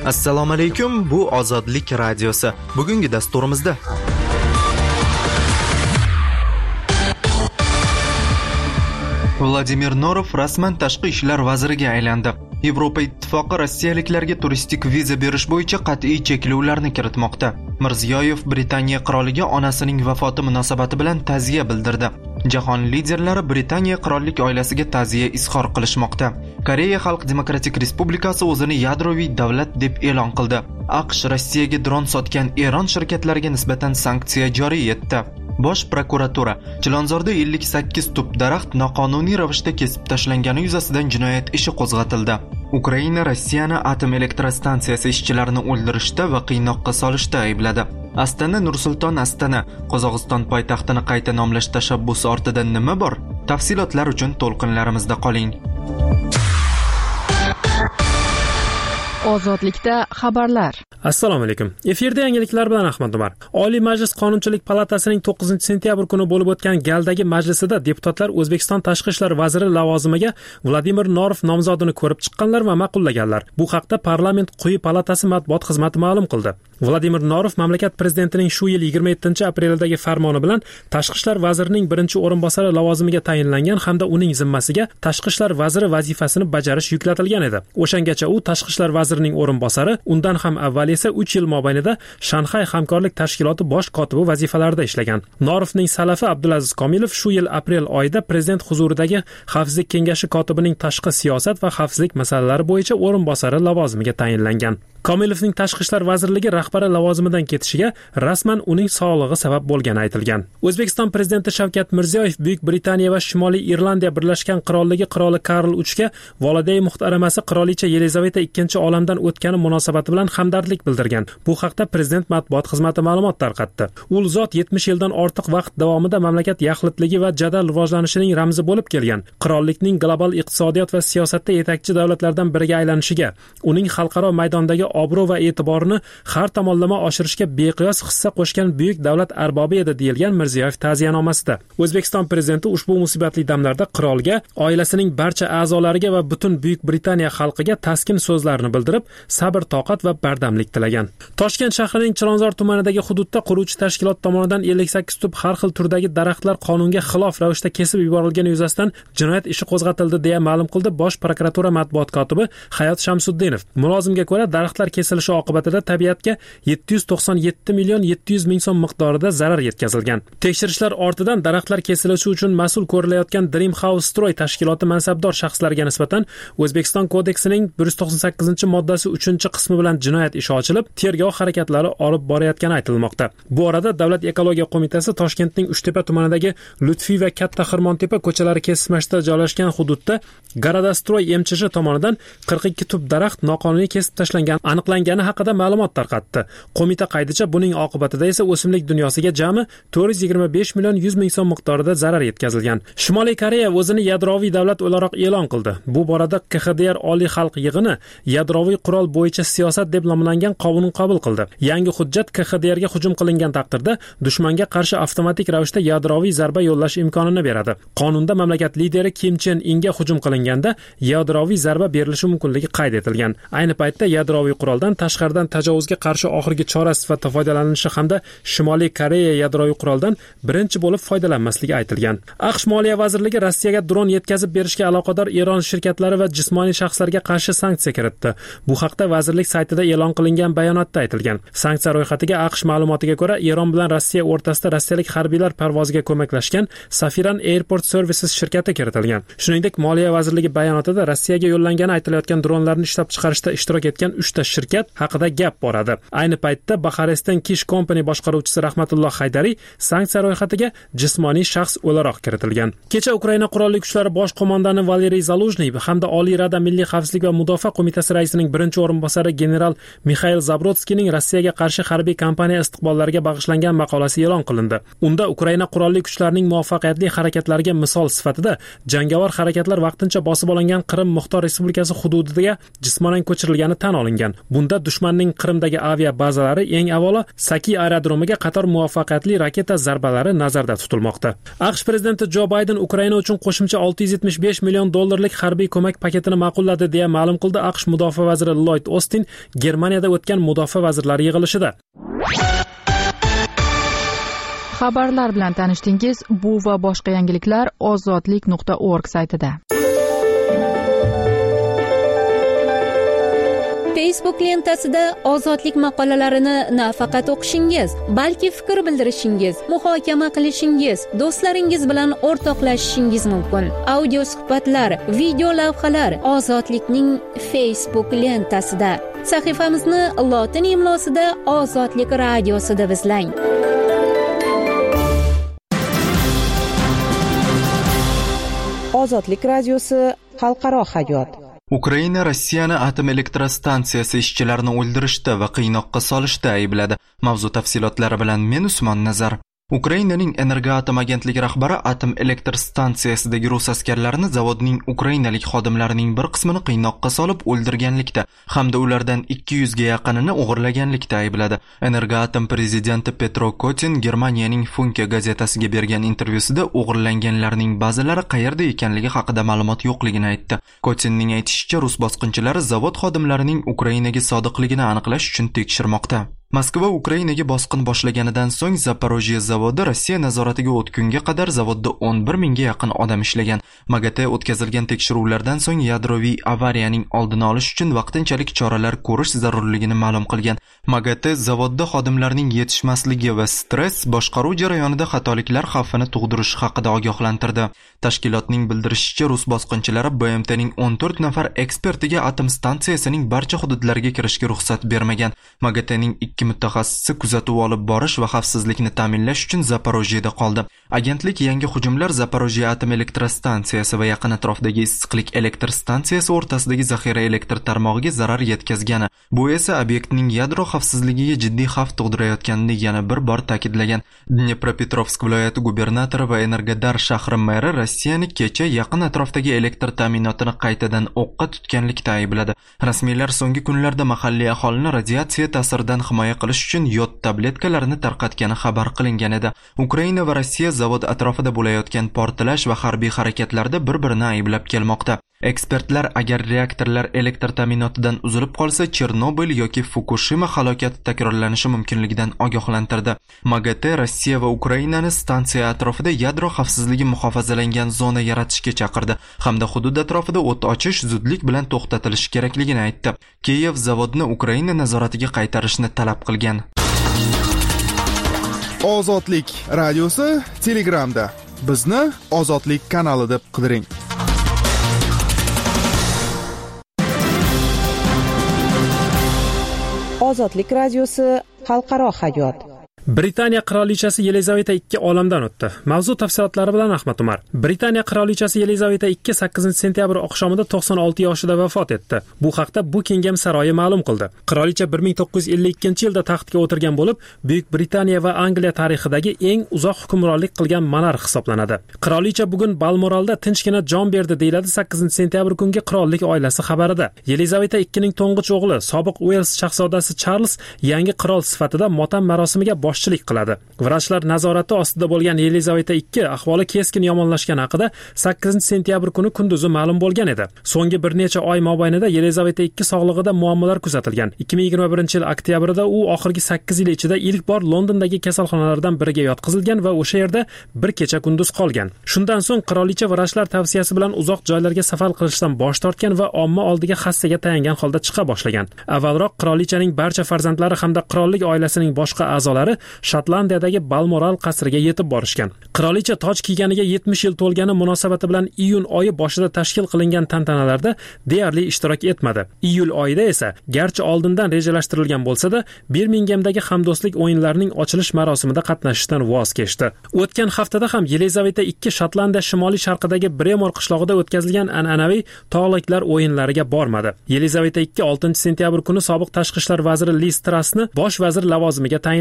Assalomu alaykum, bu Ozodlik radiosi. Bugungi dasturimizda Vladimir Norov rasman tashqi ishlar vaziriga aylandi. Yevropa Ittifoqi rossiyaliklarga turistik viza berish bo'yicha qat'iy cheklovlarni kiritmoqda. Mirziyoyev Britaniya qiroliga onasining vafoti munosabati bilan ta'ziya bildirdi. Jahon liderlari Britaniya qirollik oilasiga ta'ziya izhor qilishmoqda. Koreya Xalq Demokratik Respublikasi o'zini yadroviy davlat deb e'lon qildi. AQSh Rossiyaga dron sotgan Eron shirkatlariga nisbatan sanksiya joriy etdi. Bosh prokuratura Chilonzorda 58 tup daraxt noqonuniy ravishda kesib tashlangani yuzasidan jinoyat ishi qo'zg'atildi. Ukraina Rossiyani atom elektrostansiyasi ishchilarini o'ldirishda va qiynoqqa solishda aybladi. Astana Nursulton Astana Qozog'iston poytaxtini qayta nomlash tashabbusi ortida nima bor? Tafsilotlar uchun to'lqinlarimizda qoling. Ozodlikda xabarlar. Assalomu alaykum. Efirda yangiliklar bilan Ahmad Umar. Oliy Majlis Qonunchilik palatasining 9-sentyabr kuni bo'lib o'tgan galdagi majlisida deputatlar O'zbekiston tashqi ishlar vaziri lavozimiga Vladimir Norov nomzodini ko'rib chiqqanlar va ma'qullaganlar. Bu haqda parlament quyi palatasi matbuot xizmati ma'lum qildi. Vladimir Norov mamlakat prezidentining shu yil 27-aprelidagi farmoni bilan tashqi ishlar vazirining birinchi o'rinbosari lavozimiga tayinlangan hamda uning zimmasiga tashqi ishlar vaziri vazifasini bajarish yuklatilgan edi. O'shangacha u tashqi ishlar vazirining o'rinbosari, undan ham avval esa 3 yil mobaynida Shanxay hamkorlik tashkiloti bosh kotibi vazifalarida ishlagan. Norovning salafi Abdulaziz Komilov shu yil aprel oyida prezident huzuridagi Xavfsizlik kengashi kotibining tashqi siyosat va xavfsizlik masalalari bo'yicha o'rinbosari lavozimiga tayinlangan. Komilovning tashqi ishlar vazirligi rahbari lavozimidan ketishiga rasman uning sog'lig'i sabab bo'lgani aytilgan. O'zbekiston prezidenti Shavkat Mirziyoyev Buyuk Britaniya va Shimoliy Irlandiya Birlashgan Qirolligi qiroli Karl III ga volidai muhtaramasi qirolicha Yelizaveta II olamdan o'tgani munosabati bilan hamdardlik bildirgan. Bu haqda prezident matbuot xizmati ma'lumot tarqatdi. U zot 70 yildan ortiq vaqt davomida mamlakat yaxlitligi va jadal rivojlanishining ramzi bo'lib kelgan. Qirollikning global iqtisodiyot va siyosatda yetakchi davlatlardan biriga aylanishiga, uning xalqaro maydondagi obro' va e'tiborini har tomonlama oshirishga beqiyos hissa qo'shgan buyuk davlat arbobi edi, deyilgan Mirziyoyev ta'ziyanomasida. O'zbekiston prezidenti ushbu musibatli damlarda qirolga, oilasining barcha a'zolariga va butun Buyuk Britaniya xalqiga taskin so'zlarini bildirib, sabr, toqat va bardamlik tilagan. Toshkent shahrining Chilonzor tumanidagi hududda quruvchi tashkilot tomonidan 58 tup har xil turdagi daraxtlar qonunga xilof ravishda kesib yuborilgani yuzasidan jinoyat ishi qo'zg'atildi, deya ma'lum qildi Bosh prokuratura matbuot kotibi Hayot Shamsuddinov. Mulozimga ko'ra, daraxtlar kesilishi oqibatida tabiatga 797 million 700 ming so'm miqdorida zarar yetkazilgan. Tekshirishlar ortidan daraxtlar kesilishi uchun mas'ul ko'rilayotgan Dream House Stroy tashkiloti mansabdor shaxslariga nisbatan O'zbekiston kodeksining 198-moddasi 3-qismi bilan jinoyat ishi ochilib, tergov harakatlari olib borayotgani aytilmoqda. Bu orada Davlat ekologiya qo'mitasi Toshkentning Uchtepa tumanidagi Lutfiy va Katta Xirmontepa ko'chalari kesishmashida joylashgan hududda Garadastroy MChJ tomonidan 42 tup daraxt noqonuniy kesib tashlangan aniqlangani haqida ma'lumot tarqatdi. Qo'mita qaydicha, buning oqibatida esa o'simlik dunyosiga jami 425 million 100 ming so'm miqdorida zarar yetkazilgan. Shimoliy Koreya o'zini yadroviy davlat o'laroq e'lon qildi. Bu borada KXDR Oliy xalq yig'ini yadroviy qurol bo'yicha siyosat deb nomlangan qonun qabul qildi. Yangi hujjat KXDRga hujum qilingan taqdirda dushmanga qarshi avtomatik ravishda yadroviy zarba yo'llash imkonini beradi. Qonunda mamlakat lideri Kim Chen Inga hujum qilinganda yadroviy zarba berilishi mumkinligi qayd etilgan. Ayni paytda yadroviy quroldan tashqaridan tajovuzga qarshi oxirgi chora sifatida foydalanishi hamda Shimoliy Koreya yadroviy quroldan birinchi bo'lib foydalanmasligi aytilgan. AQSh Moliya vazirligi Rossiyaga dron yetkazib berishga aloqador Eron shirkatlari va jismoniy shaxslarga qarshi sanksiya kiritdi. Bu haqda vazirlik saytida e'lon qilingan bayonotda aytilgan. Sanksiya ro'yxatiga AQSh ma'lumotiga ko'ra Eron bilan Rossiya o'rtasida rossiyalik harbiylar parvoziga ko'maklashgan Safiran Airport Services shirkati kiritilgan. Shuningdek, Moliya vazirligi bayonotida Rossiyaga yo'llangani aytilayotgan dronlarni ishlab chiqarishda ishtirok etgan 3 ta shirkat haqida gap boradi. Ayni paytda Buxarestdan Kish Company boshqaruvchisi Rahmatulloh Haydariy sanksiya ro'yxatiga jismoniy shaxs o'laroq kiritilgan. Kecha Ukraina qurolli kuchlari bosh qo'mondoni Valeriy Zaluzhniy hamda Oliy Rada Milliy xavfsizlik va mudofaa qo'mitasi raisining birinchi o'rinbosari general Mikhail Zabrodskining Rossiyaga qarshi harbiy kampaniya istiqbollariga bag'ishlangan maqolasi e'lon qilindi. Unda Ukraina qurolli kuchlarining muvaffaqiyatli harakatlariga misol sifatida jangovar harakatlar vaqtincha bosib olingan Qrim Muxtor Respublikasi hududiga jismonan ko'chirilgani tan olingan. Bunda dushmanning Qrimdagi avia bazalari, eng avvalo Saki aerodromiga qator muvaffaqiyatli raketa zarbalari nazarda tutilmoqda. AQSh prezidenti Jo Bayden Ukraina uchun qo'shimcha $675 million harbiy ko'mak paketini ma'qulladi deya ma'lum qildi AQSh mudofaa vaziri Lloyd Austin Germaniyada o'tgan mudofaa vazirlari yig'ilishida. Xabarlar bilan tanishdingiz. Bu va boshqa yangiliklar ozodlik.org saytida. Facebook lentasida ozodlik maqolalarini nafaqat o'qishingiz, balki fikr bildirishingiz, muhokama qilishingiz, do'stlaringiz bilan o'rtoqlashishingiz mumkin. Audio suhbatlar, video lavhalar ozodlikning Facebook lentasida. Sahifamizni lotin imlosida Ozodlik radiosida izlang. Ozodlik radiosi xalqaro hayot. Ukraina Rossiyani atom elektrostansiyasi ishchilarini o'ldirishda va qiynoqqa solishda aybladi. Mavzu tafsilotlari bilan men Usmon Nazar. Ukrainaning Energoatom agentligi rahbari atom elektrostansiyasidagi rus askarlarini zavodning ukrainalik xodimlarining bir qismini qiynoqqa solib o'ldirganlikda hamda ulardan 200 ga yaqinini o'g'irlaganlikda aybladi. Energoatom prezidenti Petro Kotin Germaniyaning Funke gazetasiga bergan intervyusida o'g'irlanganlarning ba'zilari qayerda ekanligi haqida ma'lumot yo'qligini aytdi. Kotinning aytishicha, rus bosqinchilari zavod xodimlarining Ukrainaga sodiqligini aniqlash uchun tekshirmoqda. Moskva Ukrainaga bosqin boshlaganidan so'ng Zaporojye zavodi Rossiya nazoratiga o'tgunga qadar zavodda 11 mingga yaqin odam ishlagan. MAGATE o'tkazilgan tekshiruvlardan so'ng yadroviy avariyaning oldini olish uchun vaqtinchalik choralar ko'rish zarurligini ma'lum qilgan. MAGATE zavodda xodimlarning yetishmasligi va stress boshqaruv jarayonida xatoliklar xavfini tug'dirishi haqida ogohlantirdi. Tashkilotning bildirishicha, rus bosqinchilari BMTning 14 nafar ekspertiga atom stansiyasining barcha hududlariga kirishga ruxsat bermagan. MAGATEning ikki mutaxassisi kuzatuv olib borish va xavfsizlikni ta'minlash uchun Zaporojyeda qoldi. Agentlik yangi hujumlar Zaporojye atom elektrostansiyasi va yaqin atrofdagi issiqlik elektr stansiyasi o'rtasidagi zaxira elektr tarmog'iga zarar yetkazgani, bu esa obyektning yadro xavfsizligiga jiddiy xavf tug'dirayotganini yana bir bor ta'kidlagan. Dnepropetrovsk viloyati gubernatori va Energodar shahri meri Rossiyani kecha yaqin atrofdagi elektr ta'minotini qaytadan o'qqa tutganlikda aybladi. Rasmiylar so'nggi kunlarda mahalliy aholini radiatsiya ta'siridan himoya qilish uchun yod tabletkalarini tarqatgani xabar qilingan edi. Ukraina va Rossiya zavod atrofida bo'layotgan portlash va harbiy harakatlarda bir-birini ayblab kelmoqda. Ekspertlar agar reaktorlar elektr ta'minotidan uzilib qolsa, Chernobil yoki Fukushima halokati takrorlanishi mumkinligidan ogohlantirdi. MAGATE Rossiya va Ukrainani stansiya atrofida yadro xavfsizligi muhofazalangan zona yaratishga chaqirdi hamda hudud atrofida o't ochish zudlik bilan to'xtatilishi kerakligini aytdi. Kiyev zavodni Ukraina nazoratiga qaytarishni talab qilgan. Ozodlik radiosi Telegramda. Bizni Ozodlik kanali deb qidiring. Ozodlik radiosi xalqaro hayot. Britaniya qirolichasi Yelizaveta II olamdan o'tdi. Mavzu tafsilotlari bilan Ahmad Umar. Britaniya qirolichasi Yelizaveta II 8-sentyabr oqshomida 96 yoshida vafot etdi. Bu haqda Buckingham saroyi ma'lum qildi. Qirolicha 1952-yilda taxtga o'tirgan bo'lib, Buyuk Britaniya va Angliya tarixidagi eng uzoq hukmronlik qilgan monarx hisoblanadi. Qirolicha bugun Balmoralda tinchgina jon berdi, deyiladi 8-sentyabr kungi qirollik oilasi xabarida. Yelizaveta IIning to'ng'ich o'g'li, sobiq Uels shahzodasi Charles yangi qirol sifatida motam marosimiga boshchilik qiladi. Vrachlar nazorati ostida bo'lgan Yelizaveta II ahvoli keskin yomonlashgani haqida 8-sentyabr kuni kunduzi ma'lum bo'lgan edi. So'nggi bir necha oy mobaynida Yelizaveta II sog'lig'ida muammolar kuzatilgan. 2021-yil oktyabrda u oxirgi 8 yil ichida ilk bor Londondagi kasalxonalardan biriga yotqizilgan va o'sha yerda bir kecha kunduz qolgan. Shundan so'ng qirolicha vrachlar tavsiyasi bilan uzoq joylarga safar qilishdan bosh tortgan va omma oldiga hassaga tayangan holda chiqa boshlagan. Avvalroq qirolichaning barcha farzandlari hamda qirollik oilasining boshqa a'zolari Shotlandiyadagi Balmoral qasriga yetib borishgan. Qirolicha toj kiyganiga 70 yil to'lgani munosabati bilan iyun oyi boshida tashkil qilingan tantanalarda deyarli ishtirok etmadi. Iyul oyida esa, garchi oldindan rejalashtirilgan bo'lsa-da, Birminghamdagi hamdo'stlik o'yinlarining ochilish marosimida qatnashishdan voz kechdi. O'tgan haftada ham Yelizaveta II Shotlandiya shimoliy sharqidagi Bremor qishlog'ida o'tkazilgan an'anaviy tog'liklar o'yinlariga bormadi. Yelizaveta II 6-sentyabr kuni sobiq tashqi ishlar vaziri Liz Trussni bosh vazir lavozimiga tayinlagan edi.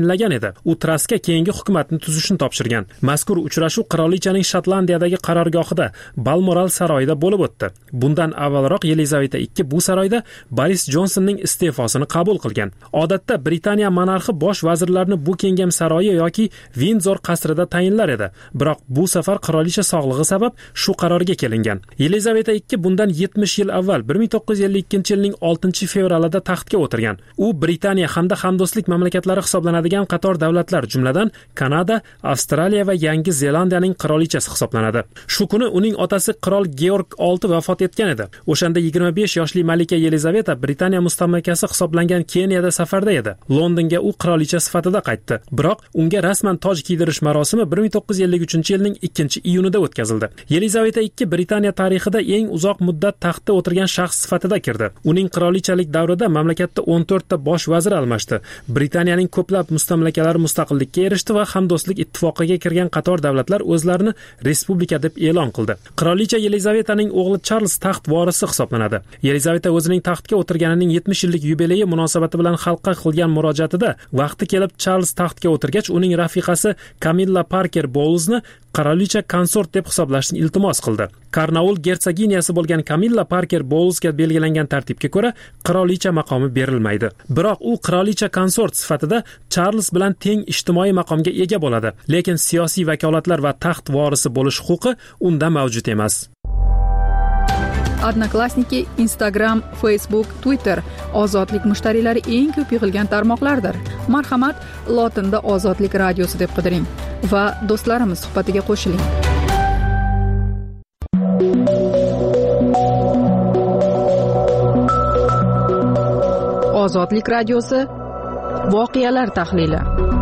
edi. U Traskka keyingi hukumatni tuzishni topshirgan. Mazkur uchrashuv qirolichaning Shotlandiyadagi qarorgohida Balmoral saroyida bo'lib o'tdi. Bundan avvalroq Yelizaveta II bu saroyda Boris Jonsonning iste'fosini qabul qilgan. Odatda Britaniya monarxi bosh vazirlarni Buckingham saroyi yoki Windsor qasrida tayinlar edi. Biroq bu safar qirolicha sog'lig'i sabab shu qarorga kelingan. Yelizaveta II bundan 70 yil avval 1952-yilning 6-fevralida taxtga o'tirgan. U Britaniya hamda hamdo'stlik mamlakatlari hisoblanadigan qator davlatlar, jumladan Kanada, Avstraliya va Yangi Zelandiyaning qirolichasi hisoblanadi. Shu kuni uning otasi qirol Georg VI vafot etgan edi. O'shanda 25 yoshli malika Yelizaveta Britaniya mustamlakasi hisoblangan Keniyada safarda edi. Londonga u qirolicha sifatida qaytdi. Biroq unga rasman toj kiydirish marosimi 1953-yilning 2-iyunida o'tkazildi. Yelizaveta II Britaniya tarixida eng uzoq muddat taxtda o'tirgan shaxs sifatida kirdi. Uning qirolichalik davrida mamlakatda 14 ta bosh vazir almashdi. Britaniyaning ko'plab mustamlakalari mustaqillikka erishdi va hamdo'stlik ittifoqiga kirgan qator davlatlar o'zlarini respublika deb e'lon qildi. Qirolicha Yelizavetaning o'g'li Charles taxt vorisi hisoblanadi. Yelizaveta o'zining taxtga o'tirganining 70 yillik yubileyi munosabati bilan xalqqa qilgan murojaatida vaqti kelib Charles taxtga o'tirgach uning rafiqasi Camilla Parker Bowlesni qirolicha konsort deb hisoblashni iltimos qildi. Karnaul gersoginyasi bo'lgan Camilla Parker Bowlesga belgilangan tartibga ko'ra qirolicha maqomi berilmaydi. Biroq u qirolicha konsort sifatida Charles bilan teng ijtimoiy maqomga ega bo'ladi, lekin siyosiy vakolatlar va taxt vorisi bo'lish huquqi unda mavjud emas. Odnoklassniki, Instagram, Facebook, Twitter ozodlik mushtariylari eng ko'p yig'ilgan tarmoqlardir. Marhamat, lotinda Ozodlik radiosi deb qidiring va do'stlarimiz suhbatiga qo'shiling. Ozodlik radiosi voqealar tahlili.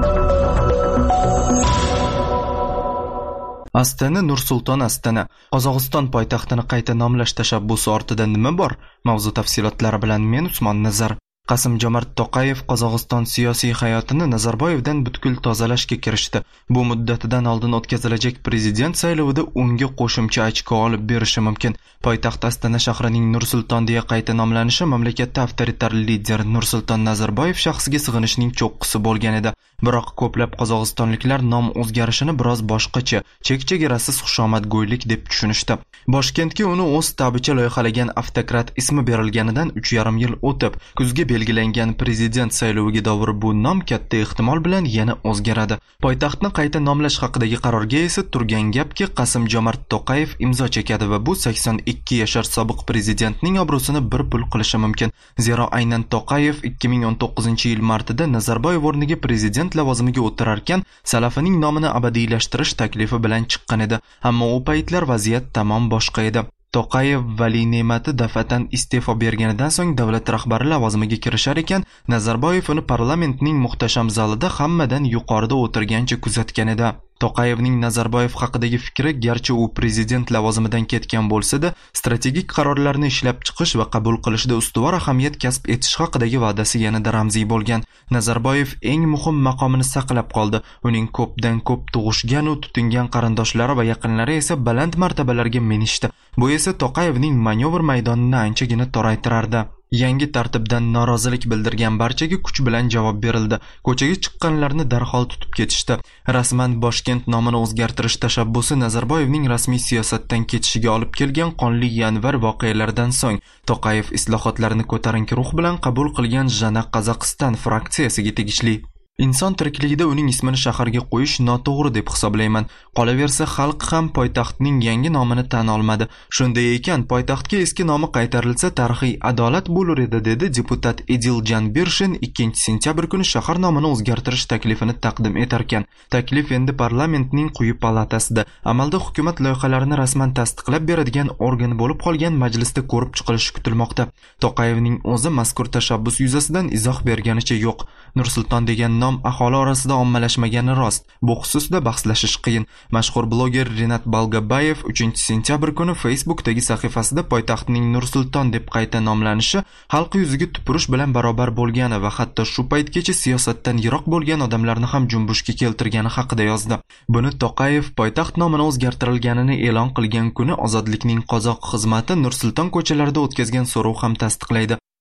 Astana Nur-Sulton Astana. Qozog'iston poytaxtini qayta nomlash tashabbusi ortida nima bor? Mavzu tafsilotlari bilan men Usmon Nazar. Qasim-Jomart To'qayev Qozog'iston siyosiy hayotini Nazarboyevdan butkul tozalashga kirishdi. Bu muddatidan oldin o'tkazilajak prezident saylovida unga qo'shimcha ochko olib berishi mumkin. Poytaxt Astana shahrining Nur-Sulton deya qayta nomlanishi mamlakatda avtoritar lider Nursulton Nazarboyev shaxsiga sig'inishning cho'qqisi bo'lgan edi. Biroq ko'plab qozog'istonliklar nom o'zgarishini biroz boshqacha, chek-chegarasiz xushomadgo'ylik deb tushunishdi. Boshkentga uni o'z tabicha loyihalagan avtokrat ismi berilganidan 3,5 yil o'tib, kuzga belgilangan prezident sayloviga davr bu nom katta ehtimol bilan yana o'zgaradi. Poytaxtni qayta nomlash haqidagi qarorga esa turgan gapki Qasim-Jomart To'qayev imzo chekadi va bu 82 yashar sobiq prezidentning obro'sini bir pul qilishi mumkin. Zero aynan To'qayev 2019-yil martida Nazarboyev o'rniga prezident lavozimiga o'tirarkan, Salafining nomini abadiylashtirish taklifi bilan chiqqan edi. Ammo u paytlar vaziyat tamom boshqa edi. To'qayev Vali Ne'mati dafatan iste'fo berganidan so'ng davlat rahbari lavozimiga kirishar ekan, Nazarboyev uni parlamentning muhtasham zalida hammadan yuqorida o'tirgancha kuzatgan edi. To'qayevning Nazarboyev haqidagi fikri garchi u prezident lavozimidan ketgan bo'lsa-da, strategik qarorlarni ishlab chiqish va qabul qilishda ustuvor ahamiyat kasb etish haqidagi va'dasi yanada ramziy bo'lgan. Nazarboyev eng muhim maqomini saqlab qoldi. Uning ko'pdan ko'p tug'ishgan va tutingan qarindoshlari va yaqinlari esa baland martabalarga minishdi. Bu esa To'qayevning manevr maydonini anchagina toraytirardi. Yangi tartibdan norozilik bildirgan barchaga kuch bilan javob berildi. Ko'chaga chiqqanlarni darhol tutib ketishdi. Rasman Boshkent nomini o'zgartirish tashabbusi Nazarboyevning rasmiy siyosatdan ketishiga olib kelgan qonli yanvar voqealaridan so'ng To'qayev islohotlarni ko'tarinki ruh bilan qabul qilgan Jana Qozog'iston fraksiyasiga tegishli. Inson tirikligida uning ismini shaharga qo'yish noto'g'ri deb hisoblayman. Qolaversa, xalq ham poytaxtning yangi nomini tan olmadi. Shunday ekan, poytaxtga eski nomi qaytarilsa tarixiy adolat bo'lar edi, dedi deputat Ediljan Birshin 2-sentyabr kuni shahar nomini o'zgartirish taklifini taqdim etarkan. Taklif endi parlamentning quyi palatasida, amalda hukumat loyihalarini rasman tasdiqlab beradigan organ bo'lib qolgan majlisda ko'rib chiqilishi kutilmoqda. To'qayevning o'zi mazkur tashabbus yuzasidan izoh berganicha yo'q. Nursulton degan nom aholi orasida ommalashmagani rost. Bu xususda bahslashish qiyin. Mashhur bloger Renat Balgabayev 3-sentyabr kuni Facebookdagi sahifasida poytaxtning Nursulton deb qayta nomlanishi xalq yuziga tupurish bilan barobar bo'lgani va hatto shu paytgacha siyosatdan yiroq bo'lgan odamlarni ham junbushga keltirgani haqida yozdi. Buni To'qayev poytaxt nomini o'zgartirilganini e'lon qilgan kuni Ozodlikning qozoq xizmati Nursulton ko'chalarida o'tkazgan so'rov ham tasdiqlaydi.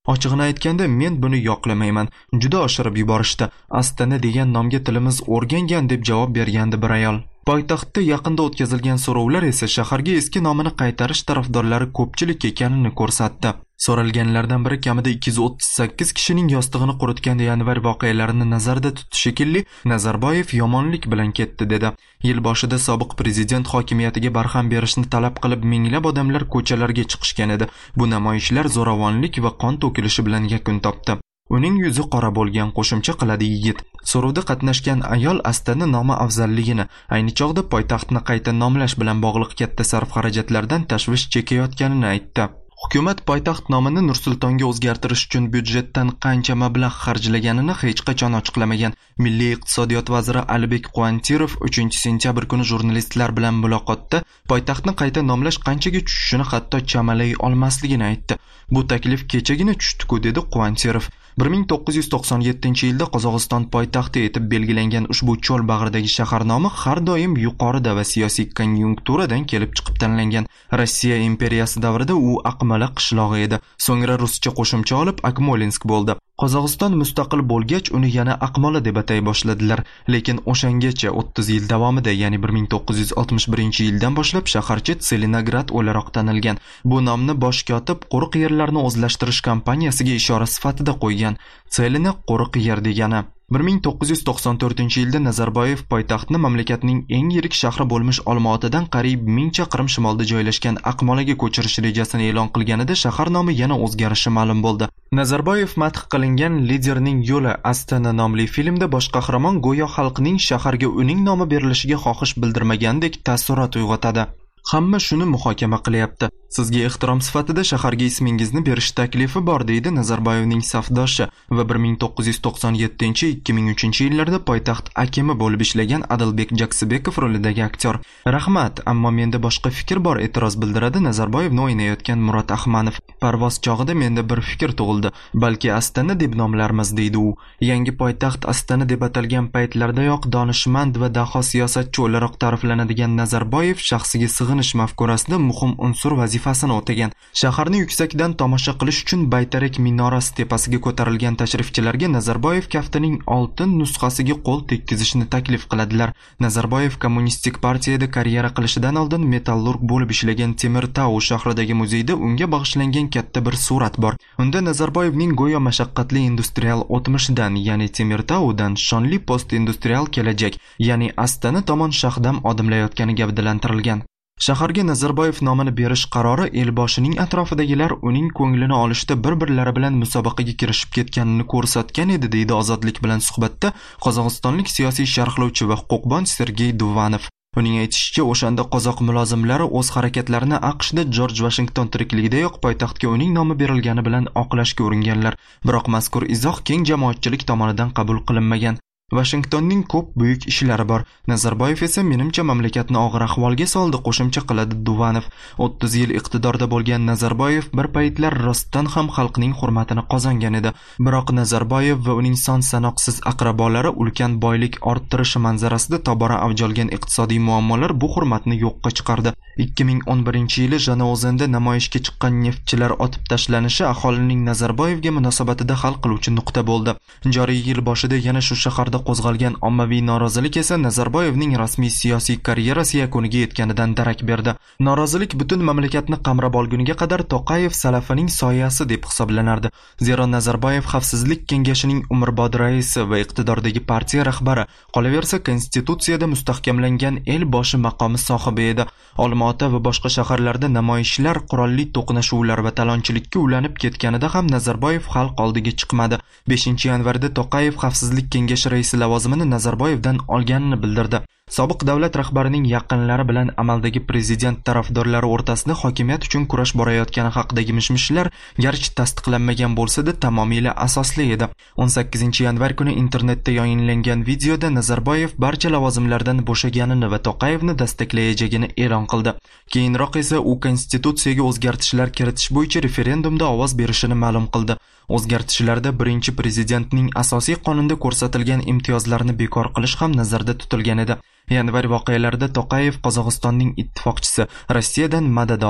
Ochig'ini aytganda, men buni yoqlamayman. Juda oshirib yuborishdi. Astana degan nomga tilimiz o'rgangan deb javob bergandi bir ayol. Poytaxtda yaqinda o'tkazilgan so'rovlar esa shaharga eski nomini qaytarish tarafdorlari ko'pchilik ekanini ko'rsatdi. So'ralganlardan biri kamida 238 kishining yostig'ini quritgan yanvar voqealarini nazarda tutdi shekilli, Nazarboyev yomonlik bilan ketdi dedi. Yil boshida sobiq prezident hokimiyatiga barham berishni talab qilib minglab odamlar ko'chalarga chiqishgan edi. Bu namoyishlar zo'ravonlik va qon to'kilishi bilan yakun topdi. Uning yuzi qora bo'lgan, qo'shimcha qiladi yigit. So'rovda qatnashgan ayol Astana nomi afzalligini, ayni chog'da poytaxtni qayta nomlash bilan bog'liq katta sarf-xarajatlardan tashvish chekayotganini aytdi. Hukumat poytaxt nomini Nur-Sultonga o'zgartirish uchun byudjetdan qancha mablag' xarjlaganini hech qachon ochiqlamagan. Milliy iqtisodiyot vaziri Alibek Quantirov 3-sentyabr kuni jurnalistlar bilan muloqotda poytaxtni qayta nomlash qanchaga tushishini hatto chamalay olmasligini aytdi. Bu taklif kechagina tushdi-ku, dedi Quantirov. 1997-yilda Qozog'iston poytaxti etib belgilangan ushbu cho'l bag'ridagi shahar nomi har doim yuqorida va siyosiy konjunkturadan kelib chiqib tanlangan. Rossiya imperiyasi davrida u Aqmala qishlog'i edi. So'ngra ruscha qo'shimcha olib Akmolinsk bo'ldi. Qozog'iston mustaqil bo'lgach uni yana Aqmola deb atay boshladilar, lekin o'shangacha 30 yil davomida, ya'ni 1961-yildan boshlab shaharcha Tselinograd o'laroq tanilgan. Bu nomni bosh kotib quruq yerlarni o'zlashtirish kompaniyasiga ishora sifatida qo'ygan. Tselina quruq yer degani. 1994-yilda Nazarboyev poytaxtni mamlakatning eng yirik shahri bo'lmish Olma-otadan qariyb 1000 chaqirim shimolda joylashgan Aqmolaga ko'chirish rejasini e'lon qilganida shahar nomi yana o'zgarishi ma'lum bo'ldi. Nazarboyev madh qilingan Liderning yo'li Astana nomli filmda bosh qahramon go'yo xalqning shaharga uning nomi berilishiga xohish bildirmagandek taassurot uyg'otadi. Hamma shuni muhokama qilyapti. Sizga ehtirom sifatida shaharga ismingizni berish taklifi bor, deydi Nazarboyevning safdoshi va 1997-2003-yillarda poytaxt akimi bo'lib ishlagan Adilbek Jaksibekov rolidagi aktyor. Rahmat, ammo menda boshqa fikr bor, e'tiroz bildiradi Nazarboyevni o'ynayotgan Murod Ahmanov. Parvoz chog'ida menda bir fikr tug'ildi. Balki Astana deb nomlarmiz, deydi u. Yangi poytaxt Astana deb atalgan paytlardayoq donishmand va daho siyosatchi o'laroq ta'riflanadigan Nazarboyev shaxsiga sig'inish mafkurasida muhim unsur vazifasini o'tagan. Shaharni yuksakdan tomosha qilish uchun Baytarak minorasi tepasiga ko'tarilgan tashrifchilarga Nazarboyev kaftining oltin nusxasiga qo'l tekkizishni taklif qiladilar. Nazarboyev kommunistik partiyada karyera qilishidan oldin metallurg bo'lib ishlagan Temirtau shahridagi muzeyda unga bag'ishlangan katta bir surat bor. Unda Nazarboyevning go'yo mashaqqatli industrial o'tmishidan, ya'ni Temirtaudan shonli post-industrial kelajak, ya'ni Astana tomon shahdam odimlayotgani gavdalantirilgan. Shaharga Nazarboyev nomini berish qarori elboshining atrofidagilar uning ko'nglini olishda bir-birlari bilan musobaqaga kirishib ketganini ko'rsatgan edi, deydi Ozodlik bilan suhbatda qozog'istonlik siyosiy sharhlovchi va huquqbon Sergey Duvanov. Uning aytishicha, o'shanda qozoq mulozimlari o'z harakatlarini AQShda Jorj Vashington tirikligidayoq poytaxtga uning nomi berilgani bilan oqlashga uringanlar. Biroq mazkur izoh keng jamoatchilik tomonidan qabul qilinmagan. Washingtonning ko'p buyuk ishlari bor. Nazarboyev esa menimcha mamlakatni og'ir ahvolga soldi, qo'shimcha qiladi Duvanov. 30 yil iqtidorda bo'lgan Nazarboyev bir paytlar rostdan ham xalqning hurmatini qozongan edi. Biroq Nazarboyev va uning son sanoqsiz aqrabolari ulkan boylik orttirishi manzarasida tobora avj olgan iqtisodiy muammolar bu hurmatni yo'qqa chiqardi. 2011-yili Jano'zanda namoyishga chiqqan neftchilar otib tashlanishi aholining Nazarboyevga munosabatida hal qiluvchi nuqta bo'ldi. Joriy yil boshida yana shu shaharda qo'zg'algan ommaviy norozilik esa Nazarboyevning rasmiy siyosiy karyerasi yakuniga yetganidan darak berdi. Norozilik butun mamlakatni qamrab olguniga qadar To'qayev salafining soyasi deb hisoblanardi. Zero Nazarboyev Xavfsizlik kengashining umrbod raisi va iqtidordagi partiya rahbari, qolaversa konstitutsiyada mustahkamlangan el boshi maqomi sohibi edi. Olma-ota va boshqa shaharlarda namoyishlar, qurolli to'qnashuvlar va talonchilikka ulanib ketganida ham Nazarboyev xalq oldiga chiqmadi. 5-yanvarda To'qayev Xavfsizlik kengashi raisi lavozimini Nazarboyevdan olganini bildirdi. Sobiq davlat rahbarining yaqinlari bilan amaldagi prezident tarafdorlari o'rtasida hokimiyat uchun kurash borayotgani haqidagi mishmishlar garchi tasdiqlanmagan bo'lsa-da tamomila asosli edi. 18-yanvar kuni internetda yayinlangan videoda Nazarboyev barcha lavozimlardan bo'shaganini va To'qayevni destaklayajagini e'lon qildi. Keyinroq esa u konstitutsiyaga o'zgartishlar kiritish bo'yicha referendumda ovoz berishini ma'lum qildi. O'zgartishlarda birinchi prezidentning asosiy qonunda ko'rsatilgan imtiyozlarni bekor qilish ham nazarda tutilgan edi. Yanvar voqealarida To'qayev Qozog'istonning ittifoqchisi Rossiyadan madad oldi.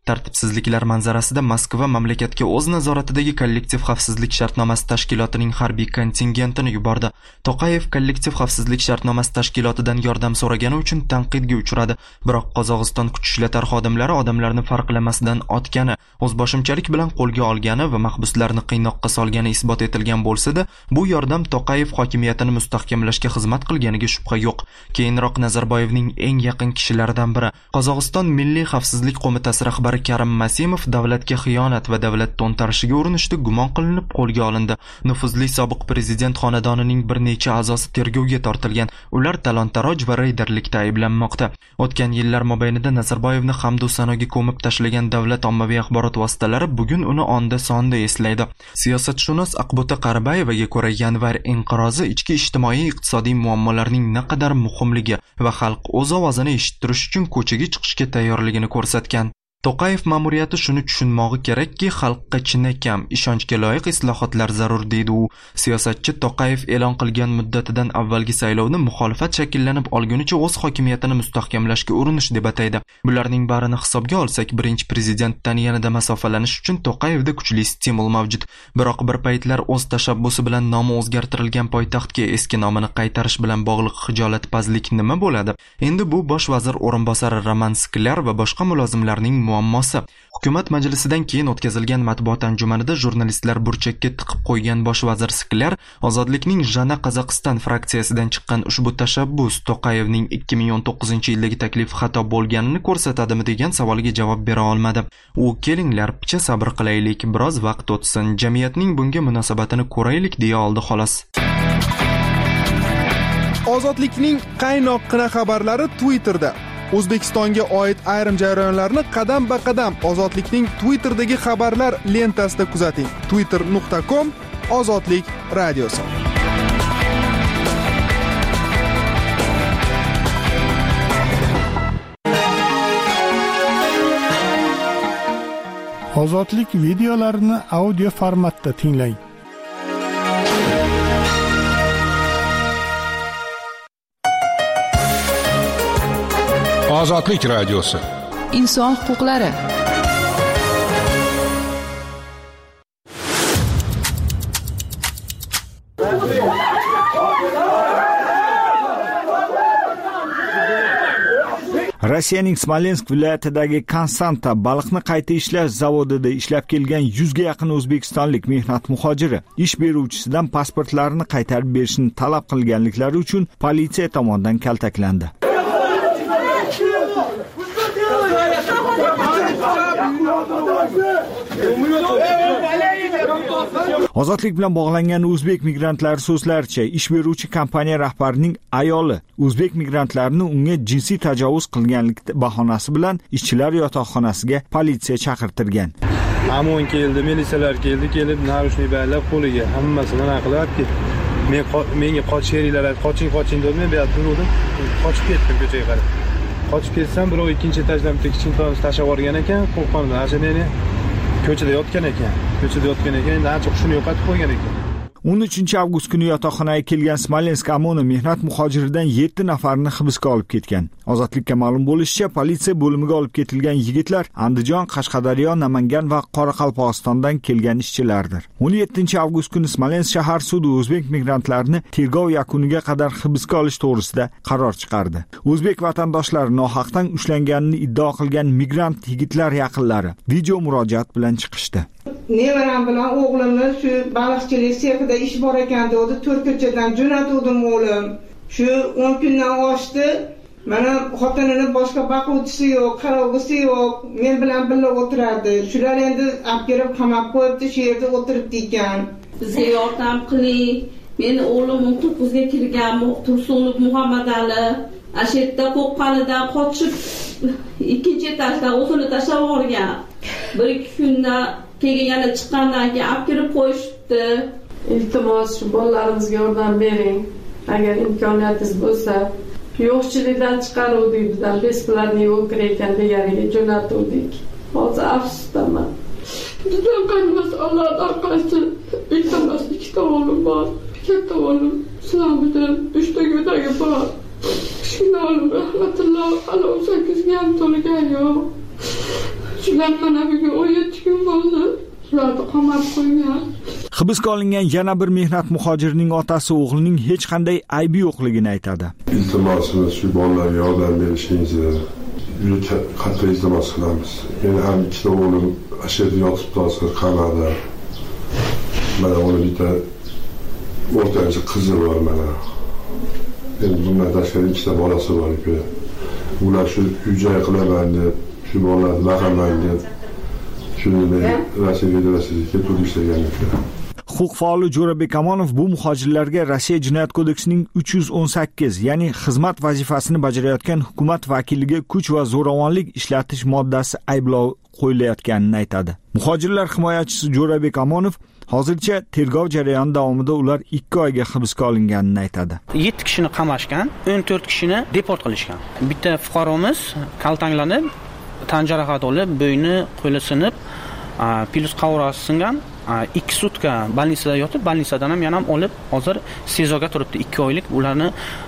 Tartibsizliklar manzarasida Moskva mamlakatga o'z nazoratidagi kollektiv xavfsizlik shartnomasi tashkilotining harbiy kontingentini yubordi. To'qayev kollektiv xavfsizlik shartnomasi tashkilotidan yordam so'ragani uchun tanqidga uchradi. Biroq Qozog'iston kuch ishlatar xodimlari odamlarni farqlamasdan otgani, o'zboshimchalik bilan qo'lga olgani va mahbuslarni qiynoqqa solgani isbot etilgan bo'lsa-da, bu yordam To'qayev hokimiyatini mustahkamlashga xizmat qilganiga shubha yo'q. Keyinroq Nazarboyevning eng yaqin kishilaridan biri, Qozog'iston Milliy xavfsizlik qo'mitasi rahbari Karim Masimov davlatga xiyonat va davlat to'ntarishiga urinishda gumon qilinib qo'lga olindi. Nufuzli sobiq prezident xonadonining bir necha a'zosi tergovga tortilgan. Ular talon-taroj va reyderlikda ayblanmoqda. O'tgan yillar mobaynida Nazarboyevni hamdu sanoga ko'mib tashlagan davlat ommaviy axborot vositalari bugun uni onda-sonda eslaydi. Siyosatshunos Aqbuta Qaribayevaga ko'ra, yanvar inqirozi ichki ijtimoiy-iqtisodiy muammolarning naqadar muhimligi va xalq o'z ovozini eshittirish uchun ko'chaga chiqishga tayyorligini ko'rsatgan. To'qayev ma'muriyati shuni tushunmog'i kerakki, xalqqa chinakam, ishonchga loyiq islohotlar zarur deydi u. Siyosatchi To'qayev e'lon qilgan muddatidan avvalgi saylovni muxolifat shakllanib olgunicha o'z hokimiyatini mustahkamlashga urinish deb ataydi. Bularning barini hisobga olsak, birinchi prezidentdan yanada masofalanish uchun To'qayevda kuchli stimul mavjud. Biroq bir paytlar o'z tashabbusi bilan nomi o'zgartirilgan poytaxtga eski nomini qaytarish bilan bog'liq xijolatpazlik nima bo'ladi? Endi bu bosh vazir o'rinbosari Roman Sklar va boshqa mulozimlarning muammosi. Hukumat majlisidan keyin o'tkazilgan matbuot anjumanida jurnalistlar burchakka tiqib qo'ygan bosh vazir Sklar, Ozodlikning Jana Qozog'iston fraksiyasidan chiqqan ushbu tashabbus To'qayevning 2019-yildagi taklifi xato bo'lganini ko'rsatadimi degan savolga javob bera olmadi. U kelinglar, picha sabr qilaylik, biroz vaqt o'tsin, jamiyatning bunga munosabatini ko'raylik deya oldi xolos. Ozodlikning qaynoqqina xabarlari Twitterda. O'zbekistonga oid ayrim jarayonlarni qadam-ba-qadam Ozodlikning Twitter'dagi xabarlar lentasida kuzating. twitter.com Ozodlik radiosi. Ozodlik videolarini audio formatda tinglang. Ozodlik radiosi. Inson huquqlari. Rossiyaning Smolensk viloyatidagi Konstanta baliqni qayta ishlash zavodida ishlab kelgan 100 ga yaqin o'zbekistonlik mehnat muhojiri ish beruvchisidan pasportlarini qaytarib berishni talab qilganliklari uchun politsiya tomonidan kaltaklandi. Ozodlik bilan bog'langan o'zbek migrantlari so'zlaricha, ish beruvchi kompaniya rahbarining ayoli o'zbek migrantlarini unga jinsiy tajovuz qilganlik bahonasi bilan ishchilar yotoqxonasiga politsiya chaqirtirgan. Amon keldi, militsiyalar kelib, narushni baylab qo'liga hammasini aqlab ketdi. Menga qochinglar, qoching deb men bu yerda turdim, qochib ketdim ko'chaga qarab. Qochib ketsam, birov ikkinchi etajdan bitta kichkintoyni tashlab yuborgan ekan, qo'rqondan. Asha meni ko'chada yotgan ekan, endi ancha hushini yo'qotib qo'ygan ekan. 13 avgust kuni yotoqxonaga kelgan Smolensk Amoni mehnat muhojiridan 7 nafarni hibsga olib ketgan. Ozodlikka ma'lum bo'lishicha, politsiya bo'limiga olib ketilgan yigitlar Andijon, Qashqadaryo, Namangan va Qoraqalpog'istondan kelgan ishchilardir. 17 avgust kuni Smolensk shahar sudi o'zbek migrantlarini tergov yakuniga qadar hibsga olish to'g'risida qaror chiqardi. O'zbek vatandoshlari nohaqdan ushlanganini iddao qilgan migrant yigitlar yaqinlari video murojaat bilan chiqishdi. Nevaram bilan o'g'limni shu baliqchilik sexida ish bor ekan dedi, Turkiyadan jo'natdim o'g'lim. Shu 10 kundan oshdi. Mana xotinini boshqa boquvchisi yo'q, qarovchisi yo'q, men bilan birga o'tiradi. Shular endi olib kelib qamab qo'yibdi, shu yerda o'tiribdi ekan. Bizga yordam qiling. Meni o'g'lim 19 ga kirgan, Tursunov Muhammadali. Ashetta qo'qqanida qochib ikkinchi etajdan o'zini tashlab yuborgan. 1-2 kunda keyin yana chiqqandan keyin olib kirib qo'yishdi. Iltimos, shu bolalarimizga yordam bering. Agar imkoniyatingiz bo'lsa, yo'qchilikdan chiqaruvdik, bizdan besplatniy o'kir ekan deganiga jo'natuvdik. Hozir afsusdaman. Juda qanday Allohdan qo'ysin. Iltimos, 2 ta o'g'lim bor. Katta o'g'lim Islomdan 3 ta go'dagi bor. Kichkina o'g'lim rahmatulloh hali 18 ga ham to'lgan yo'q. Shular mana bugun 17 kun bo'ldi. Ularni qamab qo'ygan. Hibsga olingan yana bir mehnat muhojirining otasi o'g'lining hech qanday aybi yo'qligini aytadi. Iltimosimiz shu bolalarga yordam berishingizni juda qattiq iltimos qilamiz. Meni ham ikkita o'g'lim ashaddiy yotibdi hozir qamoqda. Mana uning bitta o'rtancha qizi bor mana. Endi bundan tashqari ikkita bolasi bor ekan. Ular shu uy-joy qilaman deb, shu bolalarni baqaman deb shuni Rossiya Federatsiyasiga turib ishlagan ekan. Huquq faoli Jo'rabek Amonov bu muhojirlarga Rossiya Jinoyat kodeksining 318, ya'ni xizmat vazifasini bajarayotgan hukumat vakiliga kuch va zo'ravonlik ishlatish moddasi ayblov qo'yilayotganini aytadi. Muhojirlar himoyachisi Jo'rabek Amonov hozircha tergov jarayoni davomida ular 2 oyga hibsga olinganini aytadi. 7 kishini qamashgan, 14 kishini deport qilishgan. Bitta fuqaromiz kaltanglanib, tan jarohati olib, bo'yni, qo'li sinib, pilus qavrasi singan, 2 sutka больницада yotib, больницаdan ham yana olib, hozir sezoga turibdi. 2 oylik ularni